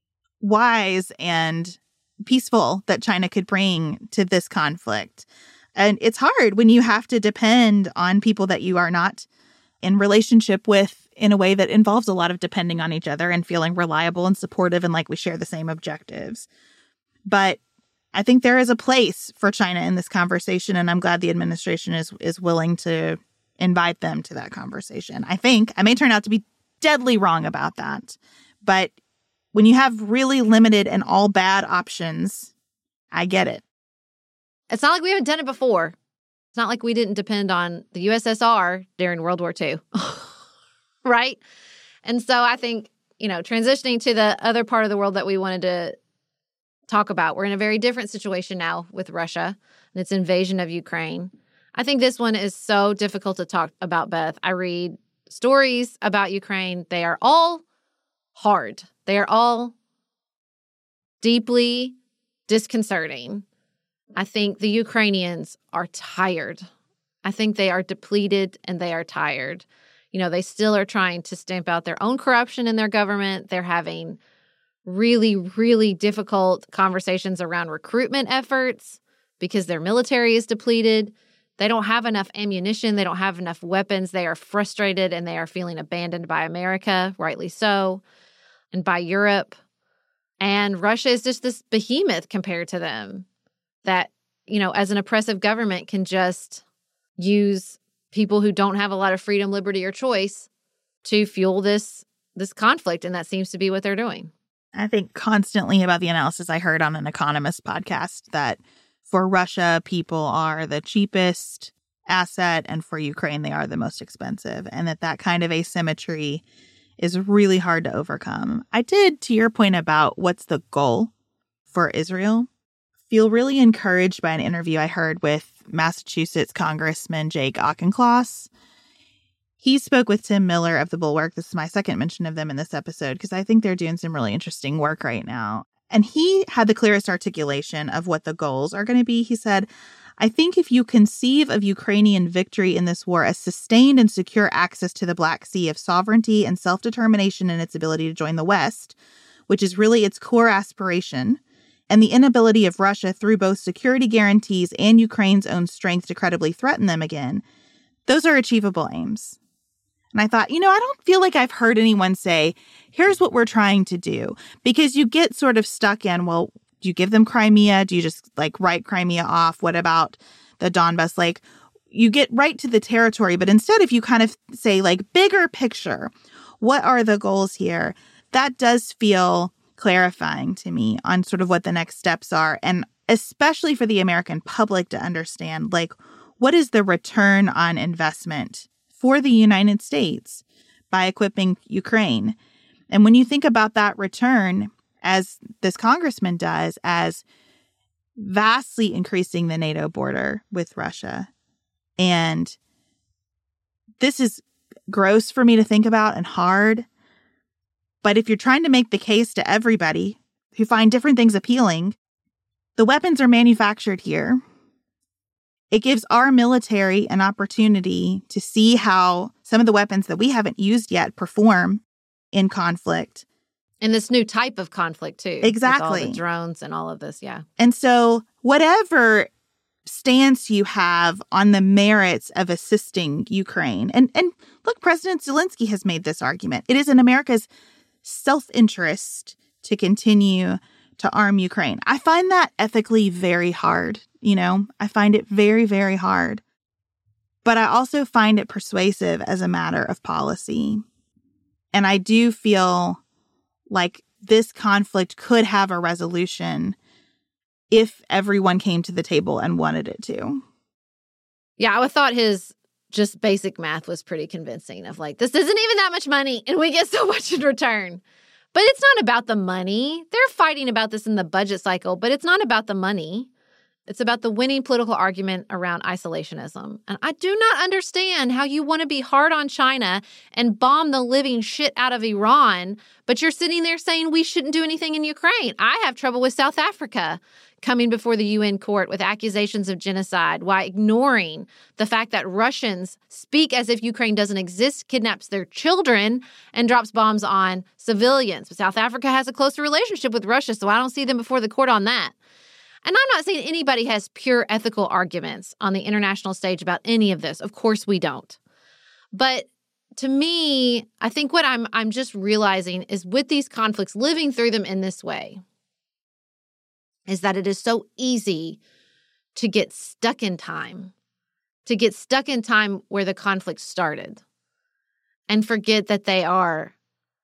wise and peaceful that China could bring to this conflict. And it's hard when you have to depend on people that you are not in relationship with in a way that involves a lot of depending on each other and feeling reliable and supportive and like we share the same objectives. But I think there is a place for China in this conversation, and I'm glad the administration is is willing to invite them to that conversation. I think I may turn out to be deadly wrong about that, but when you have really limited and all bad options, I get it. It's not like we haven't done it before. It's not like we didn't depend on the U S S R during World War Two, right? And so I think, you know, transitioning to the other part of the world that we wanted to talk about, we're in a very different situation now with Russia and its invasion of Ukraine. I think this one is so difficult to talk about, Beth. I read stories about Ukraine. They are all hard. They are all deeply disconcerting. I think the Ukrainians are tired. I think they are depleted and they are tired. You know, they still are trying to stamp out their own corruption in their government. They're having really, really difficult conversations around recruitment efforts because their military is depleted. They don't have enough ammunition. They don't have enough weapons. They are frustrated and they are feeling abandoned by America, rightly so, and by Europe. And Russia is just this behemoth compared to them that, you know, as an oppressive government can just use people who don't have a lot of freedom, liberty, or choice to fuel this this conflict. And that seems to be what they're doing. I think constantly about the analysis I heard on an Economist podcast that for Russia, people are the cheapest asset, and for Ukraine, they are the most expensive, and that that kind of asymmetry is really hard to overcome. I did, to your point about what's the goal for Israel, feel really encouraged by an interview I heard with Massachusetts Congressman Jake Auchincloss. He spoke with Tim Miller of The Bulwark. This is my second mention of them in this episode because I think they're doing some really interesting work right now. And he had the clearest articulation of what the goals are going to be. He said, I think if you conceive of Ukrainian victory in this war as sustained and secure access to the Black Sea of sovereignty and self-determination in its ability to join the West, which is really its core aspiration, and the inability of Russia through both security guarantees and Ukraine's own strength to credibly threaten them again, those are achievable aims. And I thought, you know, I don't feel like I've heard anyone say, here's what we're trying to do. Because you get sort of stuck in, well, do you give them Crimea? Do you just like write Crimea off? What about the Donbas? Like you get right to the territory. But instead, if you kind of say like bigger picture, what are the goals here? That does feel clarifying to me on sort of what the next steps are. And especially for the American public to understand, like, what is the return on investment for the United States by equipping Ukraine? And when you think about that return, as this congressman does, as vastly increasing the NATO border with Russia, and this is gross for me to think about and hard, but if you're trying to make the case to everybody who find different things appealing, the weapons are manufactured here. It gives our military an opportunity to see how some of the weapons that we haven't used yet perform in conflict. And this new type of conflict, too. Exactly. With all the drones and all of this, yeah. And so whatever stance you have on the merits of assisting Ukraine, and, and look, President Zelensky has made this argument. It is in America's self-interest to continue to arm Ukraine. I find that ethically very hard, you know? I find it very, very hard. But I also find it persuasive as a matter of policy. And I do feel like this conflict could have a resolution if everyone came to the table and wanted it to. Yeah, I thought his just basic math was pretty convincing of like, this isn't even that much money and we get so much in return. But it's not about the money. They're fighting about this in the budget cycle, but it's not about the money. It's about the winning political argument around isolationism. And I do not understand how you want to be hard on China and bomb the living shit out of Iran, but you're sitting there saying we shouldn't do anything in Ukraine. I have trouble with South Africa coming before the U N court with accusations of genocide while ignoring the fact that Russians speak as if Ukraine doesn't exist, kidnaps their children, and drops bombs on civilians. But South Africa has a closer relationship with Russia, so I don't see them before the court on that. And I'm not saying anybody has pure ethical arguments on the international stage about any of this. Of course we don't. But to me, I think what I'm I'm just realizing is with these conflicts, living through them in this way, is that it is so easy to get stuck in time, to get stuck in time where the conflict started and forget that they are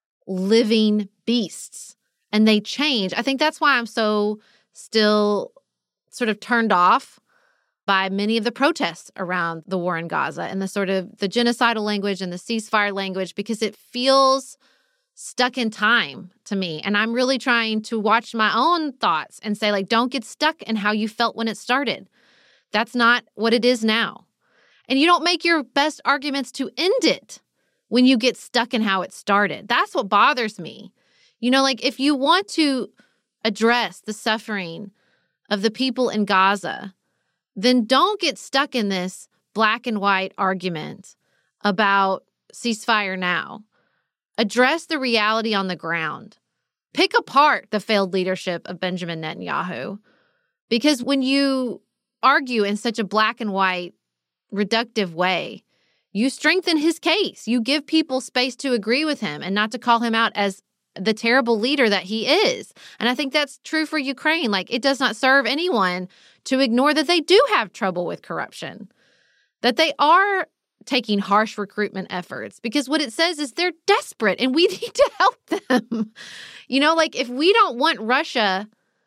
living beasts and they change. I think that's why I'm so still sort of turned off by many of the protests around the war in Gaza and the sort of the genocidal language and the ceasefire language, because it feels stuck in time to me. And I'm really trying to watch my own thoughts and say, like, don't get stuck in how you felt when it started. That's not what it is now. And you don't make your best arguments to end it when you get stuck in how it started. That's what bothers me. You know, like if you want to address the suffering of the people in Gaza, then don't get stuck in this black and white argument about ceasefire now. Address the reality on the ground. Pick apart the failed leadership of Benjamin Netanyahu. Because when you argue in such a black and white, reductive way, you strengthen his case. You give people space to agree with him and not to call him out as the terrible leader that he is. And I think that's true for Ukraine. Like, it does not serve anyone to ignore that they do have trouble with corruption, that they are taking harsh recruitment efforts, because what it says is they're desperate and we need to help them. You know, like if we don't want Russia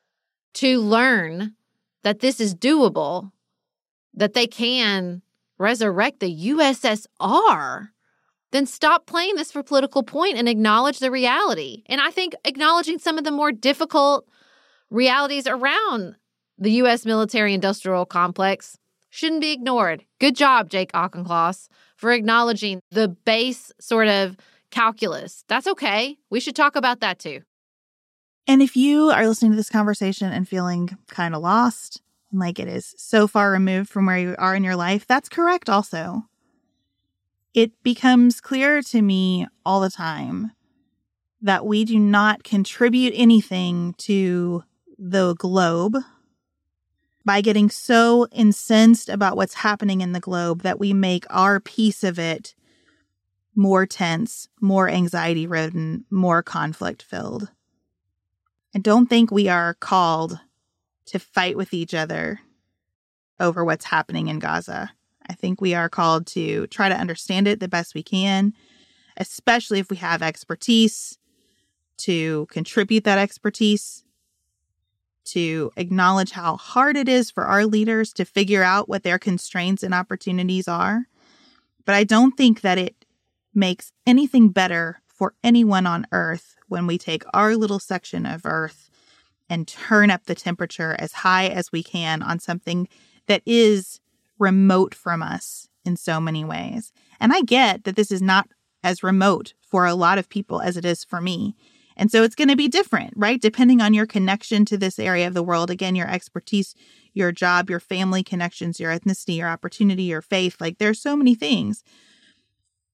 to learn that this is doable, that they can resurrect the U S S R, then stop playing this for political point and acknowledge the reality. And I think acknowledging some of the more difficult realities around the U S military-industrial complex shouldn't be ignored. Good job, Jake Auchincloss, for acknowledging the base sort of calculus. That's okay. We should talk about that too. And if you are listening to this conversation and feeling kind of lost, and like it is so far removed from where you are in your life, that's correct also. It becomes clear to me all the time that we do not contribute anything to the globe by getting so incensed about what's happening in the globe that we make our piece of it more tense, more anxiety-ridden, more conflict-filled. I don't think we are called to fight with each other over what's happening in Gaza. I think we are called to try to understand it the best we can, especially if we have expertise, to contribute that expertise, to acknowledge how hard it is for our leaders to figure out what their constraints and opportunities are. But I don't think that it makes anything better for anyone on Earth when we take our little section of Earth and turn up the temperature as high as we can on something that is remote from us in so many ways. And I get that this is not as remote for a lot of people as it is for me. And so it's going to be different, right? Depending on your connection to this area of the world. Again, your expertise, your job, your family connections, your ethnicity, your opportunity, your faith. Like there's so many things.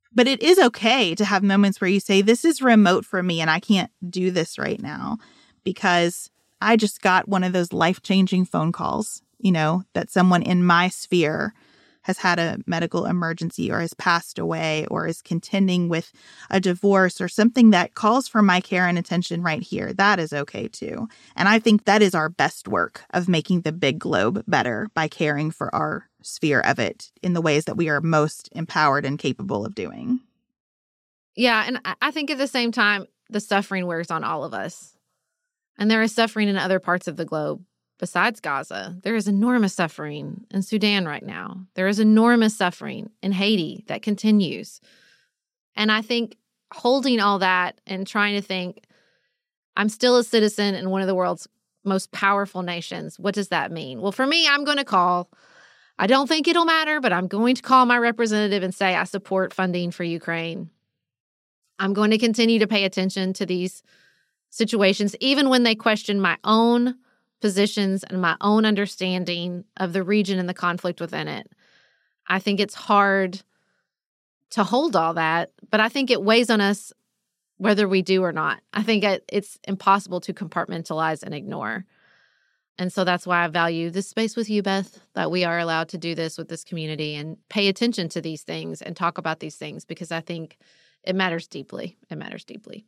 But it is okay to have moments where you say, this is remote for me and I can't do this right now because I just got one of those life-changing phone calls, you know, that someone in my sphere has had a medical emergency or has passed away or is contending with a divorce or something that calls for my care and attention right here. That is okay too. And I think that is our best work of making the big globe better by caring for our sphere of it in the ways that we are most empowered and capable of doing. Yeah, and I think at the same time, the suffering wears on all of us. And there is suffering in other parts of the globe. Besides Gaza, there is enormous suffering in Sudan right now. There is enormous suffering in Haiti that continues. And I think holding all that and trying to think, I'm still a citizen in one of the world's most powerful nations. What does that mean? Well, for me, I'm going to call. I don't think it'll matter, but I'm going to call my representative and say I support funding for Ukraine. I'm going to continue to pay attention to these situations, even when they question my own positions and my own understanding of the region and the conflict within it. I think it's hard to hold all that, but I think it weighs on us whether we do or not. I think it, it's impossible to compartmentalize and ignore. And so that's why I value this space with you, Beth, that we are allowed to do this with this community and pay attention to these things and talk about these things, because I think it matters deeply. It matters deeply.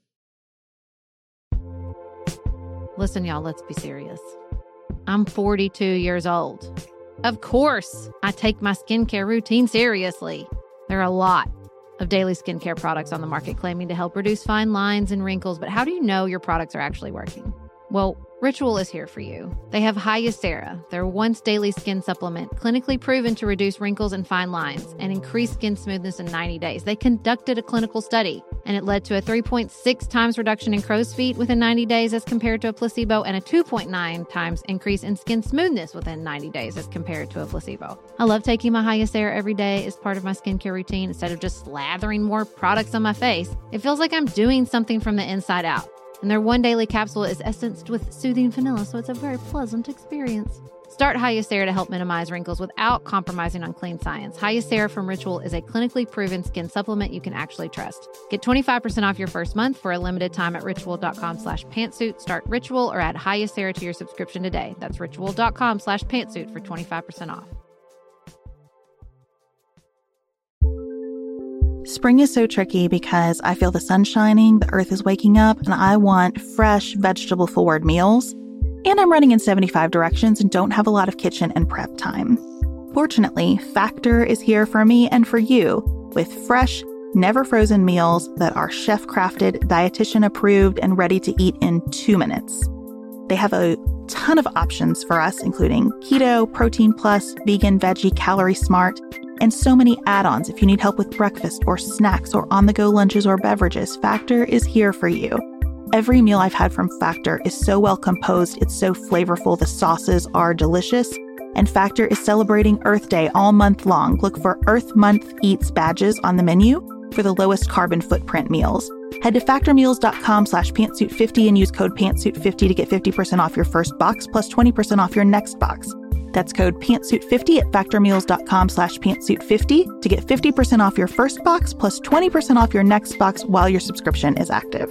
Listen, y'all, let's be serious. I'm forty-two years old. Of course, I take my skincare routine seriously. There are a lot of daily skincare products on the market claiming to help reduce fine lines and wrinkles, but how do you know your products are actually working? Well, Ritual is here for you. They have Hyacera, their once daily skin supplement, clinically proven to reduce wrinkles and fine lines and increase skin smoothness in ninety days. They conducted a clinical study, and it led to a three point six times reduction in crow's feet within ninety days as compared to a placebo, and a two point nine times increase in skin smoothness within ninety days as compared to a placebo. I love taking my Hyacera every day as part of my skincare routine instead of just slathering more products on my face. It feels like I'm doing something from the inside out. And their one daily capsule is essenced with soothing vanilla, so it's a very pleasant experience. Start Hyacera to help minimize wrinkles without compromising on clean science. Hyacera from Ritual is a clinically proven skin supplement you can actually trust. Get twenty-five percent off your first month for a limited time at ritual.com slash pantsuit. Start Ritual or add Hyacera to your subscription today. That's ritual.com slash pantsuit for twenty-five percent off. Spring is so tricky because I feel the sun shining, the earth is waking up, and I want fresh, vegetable-forward meals. And I'm running in seventy-five directions and don't have a lot of kitchen and prep time. Fortunately, Factor is here for me and for you with fresh, never-frozen meals that are chef-crafted, dietitian-approved, and ready to eat in two minutes. They have a ton of options for us, including keto, protein plus, vegan, veggie, calorie smart, and so many add-ons if you need help with breakfast or snacks or on-the-go lunches or beverages. Factor is here for you. Every meal I've had from Factor is so well composed, it's so flavorful, the sauces are delicious, and Factor is celebrating Earth Day all month long. Look for Earth Month Eats badges on the menu for the lowest carbon footprint meals. Head to factormeals.com slash pantsuit50 and use code pantsuit fifty to get fifty percent off your first box plus twenty percent off your next box. That's code pantsuit fifty at factormeals.com slash pantsuit50 to get fifty percent off your first box plus twenty percent off your next box while your subscription is active.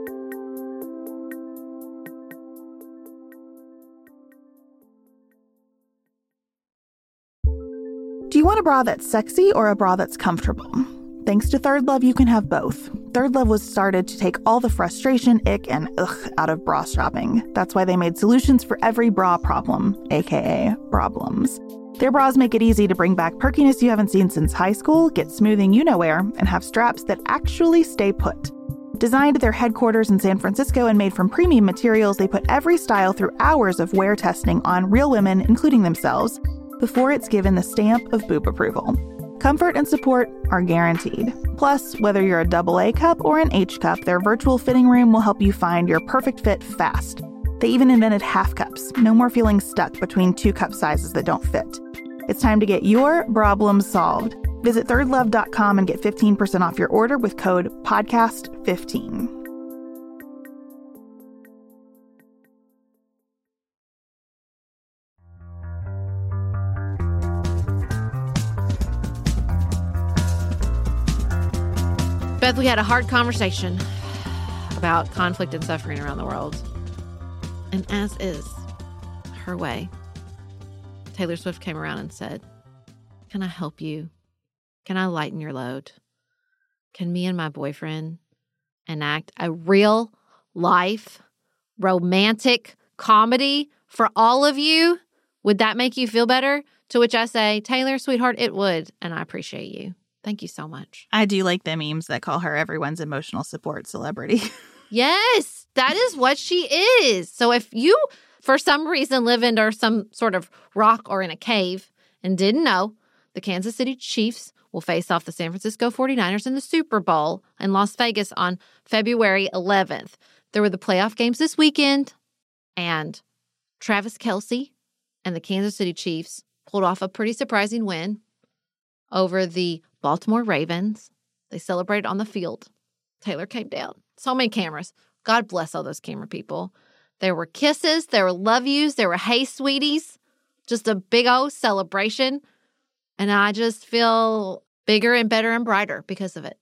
Do you want a bra that's sexy or a bra that's comfortable? Thanks to Third Love, you can have both. Third Love was started to take all the frustration, ick, and ugh out of bra shopping. That's why they made solutions for every bra problem, aka problems. Their bras make it easy to bring back perkiness you haven't seen since high school, get smoothing you-know-where, and have straps that actually stay put. Designed at their headquarters in San Francisco and made from premium materials, they put every style through hours of wear testing on real women, including themselves, before it's given the stamp of boob approval. Comfort and support are guaranteed. Plus, whether you're a double A cup or an H cup, their virtual fitting room will help you find your perfect fit fast. They even invented half cups. No more feeling stuck between two cup sizes that don't fit. It's time to get your problems solved. Visit third love dot com and get fifteen percent off your order with code podcast fifteen. Beth, we had a hard conversation about conflict and suffering around the world. And as is her way, Taylor Swift came around and said, can I help you? Can I lighten your load? Can me and my boyfriend enact a real life romantic comedy for all of you? Would that make you feel better? To which I say, Taylor, sweetheart, it would. And I appreciate you. Thank you so much. I do like the memes that call her everyone's emotional support celebrity. Yes, that is what she is. So if you, for some reason, live under some sort of rock or in a cave and didn't know, the Kansas City Chiefs will face off the San Francisco forty-niners in the Super Bowl in Las Vegas on February eleventh. There were the playoff games this weekend, and Travis Kelce and the Kansas City Chiefs pulled off a pretty surprising win over the Baltimore Ravens. They celebrated on the field. Taylor came down. So many cameras. God bless all those camera people. There were kisses. There were love yous. There were hey, sweeties. Just a big old celebration. And I just feel bigger and better and brighter because of it.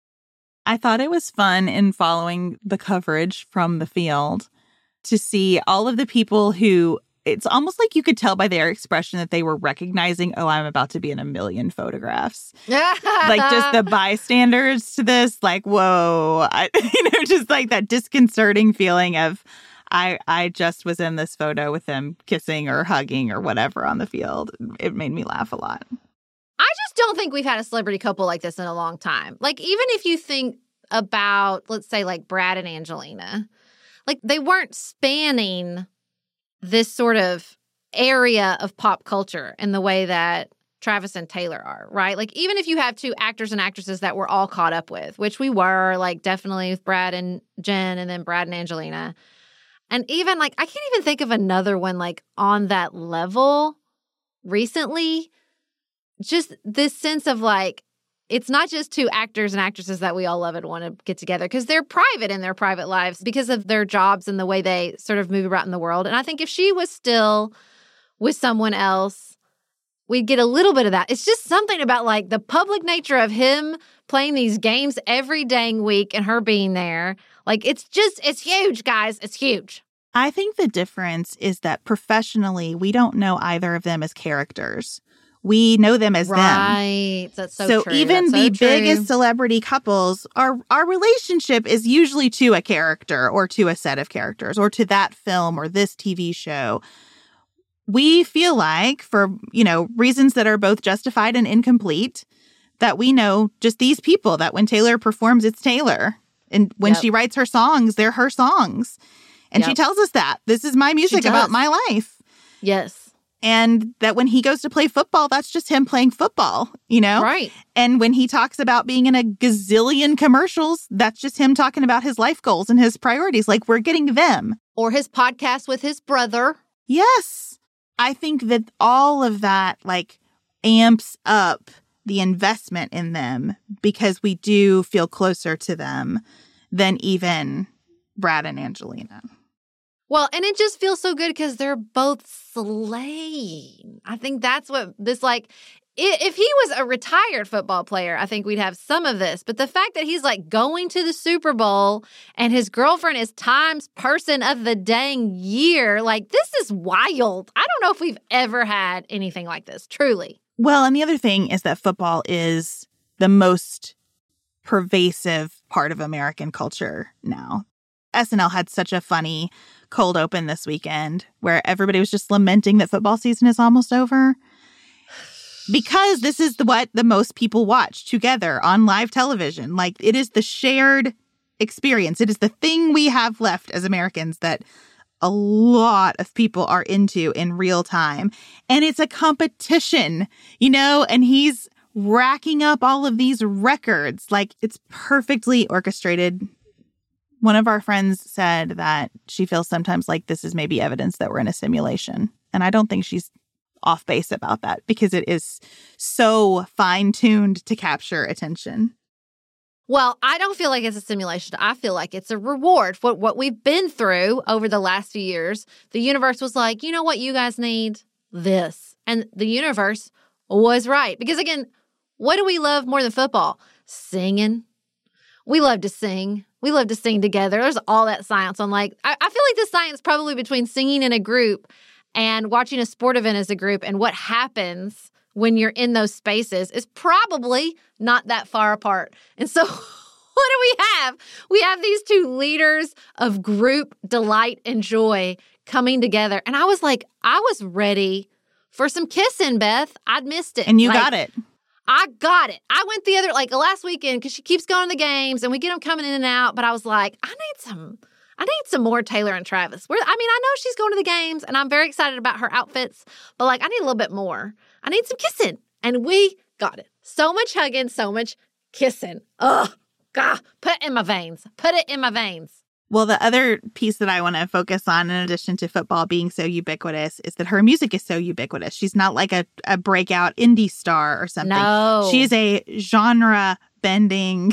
I thought it was fun in following the coverage from the field to see all of the people who, it's almost like you could tell by their expression that they were recognizing, oh, I'm about to be in a million photographs. Like just the bystanders to this, like, whoa, I, you know, just like that disconcerting feeling of, I, I just was in this photo with them kissing or hugging or whatever on the field. It made me laugh a lot. I just don't think we've had a celebrity couple like this in a long time. Like, even if you think about, let's say, like Brad and Angelina, like they weren't spanning this sort of area of pop culture in the way that Travis and Taylor are, right? Like, even if you have two actors and actresses that we're all caught up with, which we were, like, definitely with Brad and Jen and then Brad and Angelina. And even, like, I can't even think of another one, like, on that level recently. Just this sense of, like, it's not just two actors and actresses that we all love and want to get together because they're private in their private lives because of their jobs and the way they sort of move about in the world. And I think if she was still with someone else, we'd get a little bit of that. It's just something about, like, the public nature of him playing these games every dang week and her being there. Like, it's just, it's huge, guys. It's huge. I think the difference is that professionally, we don't know either of them as characters. We know them as right. them. Right. That's so, so true. even That's the so true. biggest celebrity couples, our our relationship is usually to a character or to a set of characters or to that film or this T V show. We feel like, for, you know, reasons that are both justified and incomplete, that we know just these people, that when Taylor performs, it's Taylor. And when Yep. she writes her songs, they're her songs. And Yep. she tells us that. This is my music does. about my life. Yes. And that when he goes to play football, that's just him playing football, you know? Right. And when he talks about being in a gazillion commercials, that's just him talking about his life goals and his priorities. Like, we're getting them. Or his podcast with his brother. Yes. I think that all of that, like, amps up the investment in them because we do feel closer to them than even Brad and Angelina. Well, and it just feels so good because they're both slaying. I think that's what this, like, if he was a retired football player, I think we'd have some of this. But the fact that he's, like, going to the Super Bowl and his girlfriend is Time's Person of the dang year, like, this is wild. I don't know if we've ever had anything like this, truly. Well, and the other thing is that football is the most pervasive part of American culture now. S N L had such a funny cold open this weekend where everybody was just lamenting that football season is almost over because this is the, what the most people watch together on live television. Like, it is the shared experience. It is the thing we have left as Americans that a lot of people are into in real time. And it's a competition, you know, and he's racking up all of these records. Like, it's perfectly orchestrated. One of our friends said that she feels sometimes like this is maybe evidence that we're in a simulation. And I don't think she's off base about that because it is so fine-tuned to capture attention. Well, I don't feel like it's a simulation. I feel like it's a reward for what we've been through over the last few years. The universe was like, you know what you guys need? This. And the universe was right. Because again, what do we love more than football? Singing. We love to sing. We love to sing together. There's all that science on like, I, I feel like the science probably between singing in a group and watching a sport event as a group and what happens when you're in those spaces is probably not that far apart. And so what do we have? We have these two leaders of group delight and joy coming together. And I was like, I was ready for some kissing, Beth. I'd missed it. And you like, got it. I got it. I went the other, like last weekend, because she keeps going to the games and we get them coming in and out. But I was like, I need some, I need some more Taylor and Travis. We're, I mean, I know she's going to the games and I'm very excited about her outfits, but like, I need a little bit more. I need some kissing. And we got it. So much hugging, so much kissing. Ugh, God, put it in my veins. Put it in my veins. Well, the other piece that I want to focus on, in addition to football being so ubiquitous, is that her music is so ubiquitous. She's not like a, a breakout indie star or something. No. She is a genre-bending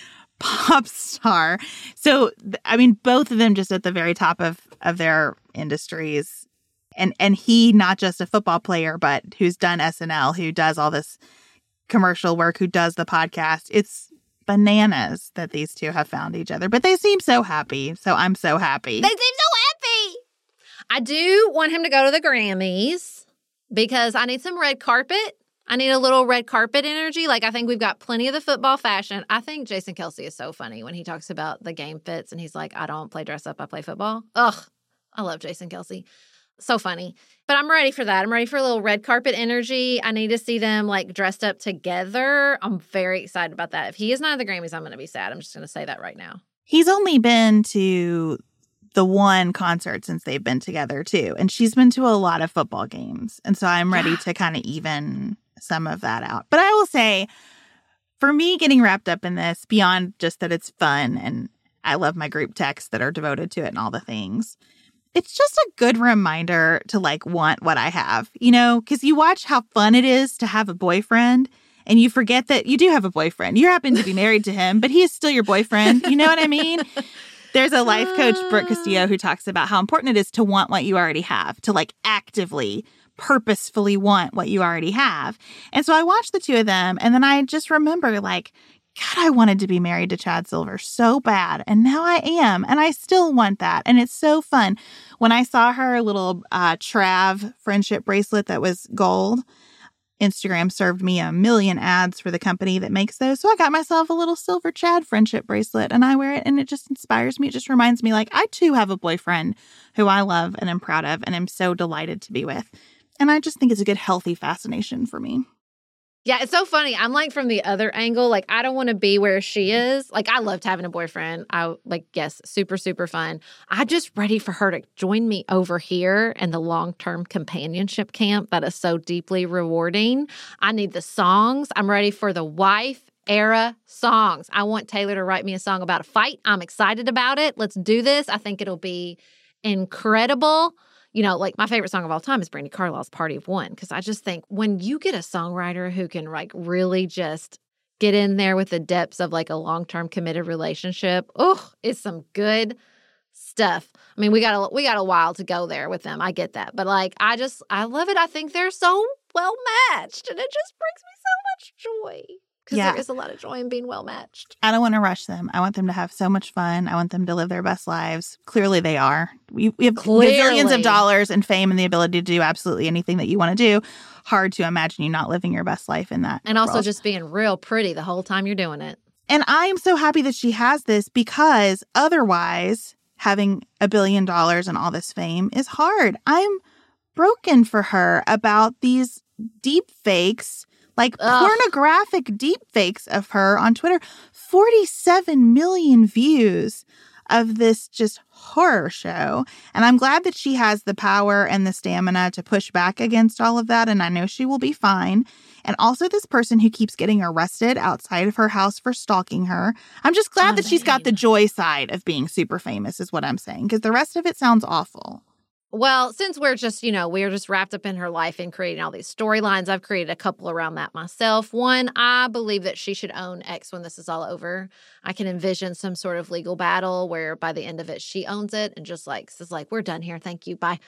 pop star. So, I mean, both of them just at the very top of, of their industries. And and he, not just a football player, but who's done S N L, who does all this commercial work, who does the podcast. It's bananas that these two have found each other, but they seem so happy. So I'm so happy. They seem so happy. I do want him to go to the Grammys because I need some red carpet. I need a little red carpet energy. Like, I think we've got plenty of the football fashion. I think Jason Kelce is so funny when he talks about the game fits and he's like, I don't play dress up, I play football. Ugh, I love Jason Kelce. So funny. But I'm ready for that. I'm ready for a little red carpet energy. I need to see them like dressed up together. I'm very excited about that. If he is not at the Grammys, I'm going to be sad. I'm just going to say that right now. He's only been to the one concert since they've been together too. And she's been to a lot of football games. And so I'm ready Yeah. to kind of even some of that out. But I will say, for me, getting wrapped up in this, beyond just that it's fun and I love my group texts that are devoted to it and all the things, it's just a good reminder to like want what I have, you know, because you watch how fun it is to have a boyfriend and you forget that you do have a boyfriend. You happen to be married to him, but he is still your boyfriend. You know what I mean? There's a life coach, Brooke Castillo, who talks about how important it is to want what you already have, to like actively, purposefully want what you already have. And so I watched the two of them and then I just remember like, God, I wanted to be married to Chad Silver so bad. And now I am. And I still want that. And it's so fun. When I saw her little uh, Trav friendship bracelet that was gold, Instagram served me a million ads for the company that makes those. So I got myself a little silver Chad friendship bracelet and I wear it and it just inspires me. It just reminds me like I too have a boyfriend who I love and am proud of and I'm so delighted to be with. And I just think it's a good, healthy fascination for me. Yeah, it's so funny. I'm like from the other angle. Like, I don't want to be where she is. Like, I loved having a boyfriend. I like, yes, super, super fun. I'm just ready for her to join me over here in the long-term companionship camp that is so deeply rewarding. I need the songs. I'm ready for the wife era songs. I want Taylor to write me a song about a fight. I'm excited about it. Let's do this. I think it'll be incredible. You know, like my favorite song of all time is Brandi Carlile's Party of One, because I just think when you get a songwriter who can like really just get in there with the depths of like a long-term committed relationship, oh, it's some good stuff. I mean, we got a, we got a while to go there with them. I get that. But like, I just, I love it. I think they're so well matched and it just brings me so much joy. Because Yeah. there is a lot of joy in being well matched. I don't want to rush them. I want them to have so much fun. I want them to live their best lives. Clearly they are. We, we have Clearly. gazillions of dollars and fame and the ability to do absolutely anything that you want to do. Hard to imagine you not living your best life in that And also world. just being real pretty the whole time you're doing it. And I am so happy that she has this because otherwise having a billion dollars and all this fame is hard. I'm broken for her about these deep fakes. Like Ugh. pornographic deep fakes of her on Twitter. forty-seven million views of this just horror show. And I'm glad that she has the power and the stamina to push back against all of that. And I know she will be fine. And also this person who keeps getting arrested outside of her house for stalking her. I'm just glad Oh, that she's got the babe. joy side of being super famous is what I'm saying. Because the rest of it sounds awful. Well, since we're just, you know, we're just wrapped up in her life and creating all these storylines, I've created a couple around that myself. One, I believe that she should own X when this is all over. I can envision some sort of legal battle where by the end of it, she owns it and just like says like, we're done here. Thank you. Bye.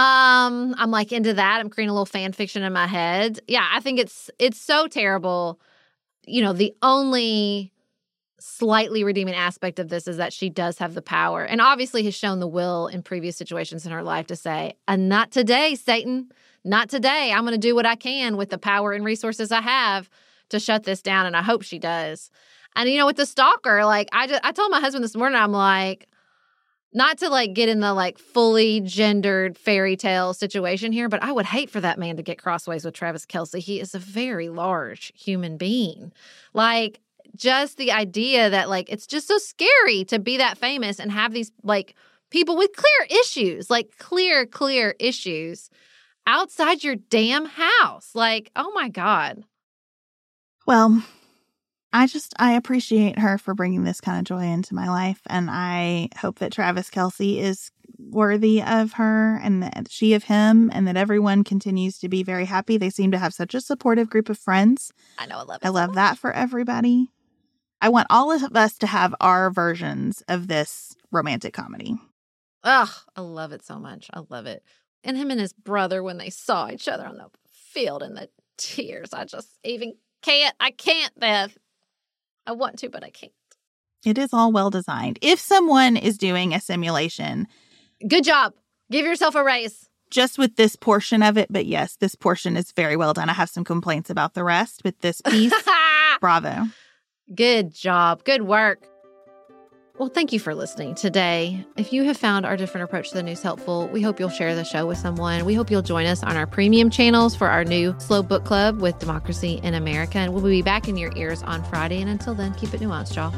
Um, I'm like into that. I'm creating a little fan fiction in my head. Yeah, I think it's it's so terrible. You know, the only slightly redeeming aspect of this is that she does have the power and obviously has shown the will in previous situations in her life to say, and not today, Satan, not today. I'm going to do what I can with the power and resources I have to shut this down. And I hope she does. And, you know, with the stalker, like I just, I told my husband this morning, I'm like, not to like get in the like fully gendered fairy tale situation here, but I would hate for that man to get crossways with Travis Kelce. He is a very large human being. Like just the idea that like, it's just so scary to be that famous and have these like people with clear issues, like clear, clear issues outside your damn house. Like, oh my God. Well, I just, I appreciate her for bringing this kind of joy into my life. And I hope that Travis Kelce is worthy of her and that she of him and that everyone continues to be very happy. They seem to have such a supportive group of friends. I know. I love it. I love so that for everybody. I want all of us to have our versions of this romantic comedy. Ugh, I love it so much. I love it. And him and his brother, when they saw each other on the field and the tears, I just even can't. I can't, Beth. I want to, but I can't. It is all well designed. If someone is doing a simulation. Good job. Give yourself a raise. Just with this portion of it. But yes, this portion is very well done. I have some complaints about the rest, but this piece, bravo. Good job. Good work. Well, thank you for listening today. If you have found our different approach to the news helpful, we hope you'll share the show with someone. We hope you'll join us on our premium channels for our new Slow Book Club with Democracy in America. And we'll be back in your ears on Friday. And until then, keep it nuanced, y'all.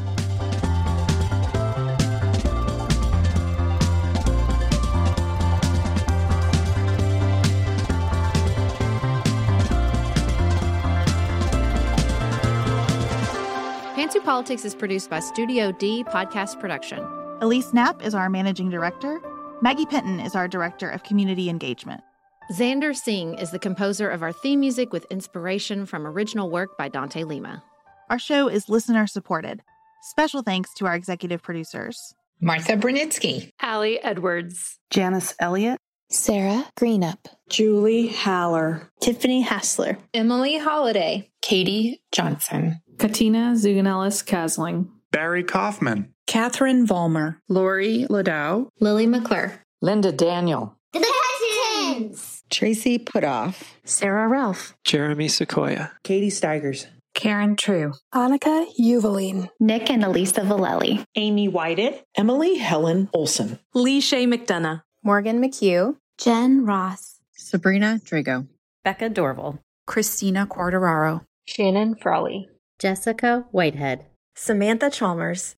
Pantsuit Politics is produced by Studio D Podcast Production. Elise Knapp is our managing director. Maggie Penton is our director of community engagement. Xander Singh is the composer of our theme music with inspiration from original work by Dante Lima. Our show is listener supported. Special thanks to our executive producers. Martha Brunitsky. Allie Edwards. Janice Elliott. Sarah Greenup. Julie Haller. Tiffany Hassler. Emily Holiday. Katie Johnson. Katina Zuganellis-Kasling. Barry Kaufman. Catherine Vollmer. Lori Ladow. Lily McClure. Linda Daniel. The Pettins. Tracy Putoff. Sarah Ralph. Jeremy Sequoia. Katie Steigers. Karen True. Annika Uvaline. Nick and Elisa Vallely. Amy Whited. Emily Helen Olson. Lee Shea McDonough. Morgan McHugh. Jen Ross. Sabrina Drago. Becca Dorval. Christina Quartararo. Shannon Frawley. Jessica Whitehead. Samantha Chalmers.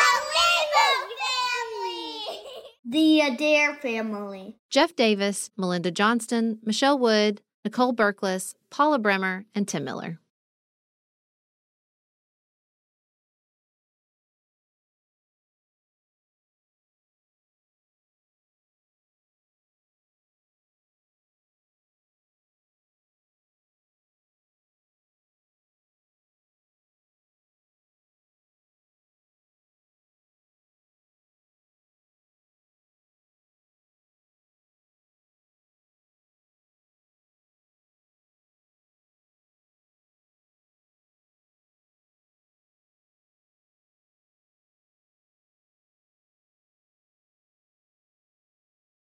The Adair family. Jeff Davis, Melinda Johnston, Michelle Wood, Nicole Berkless, Paula Bremer, and Tim Miller.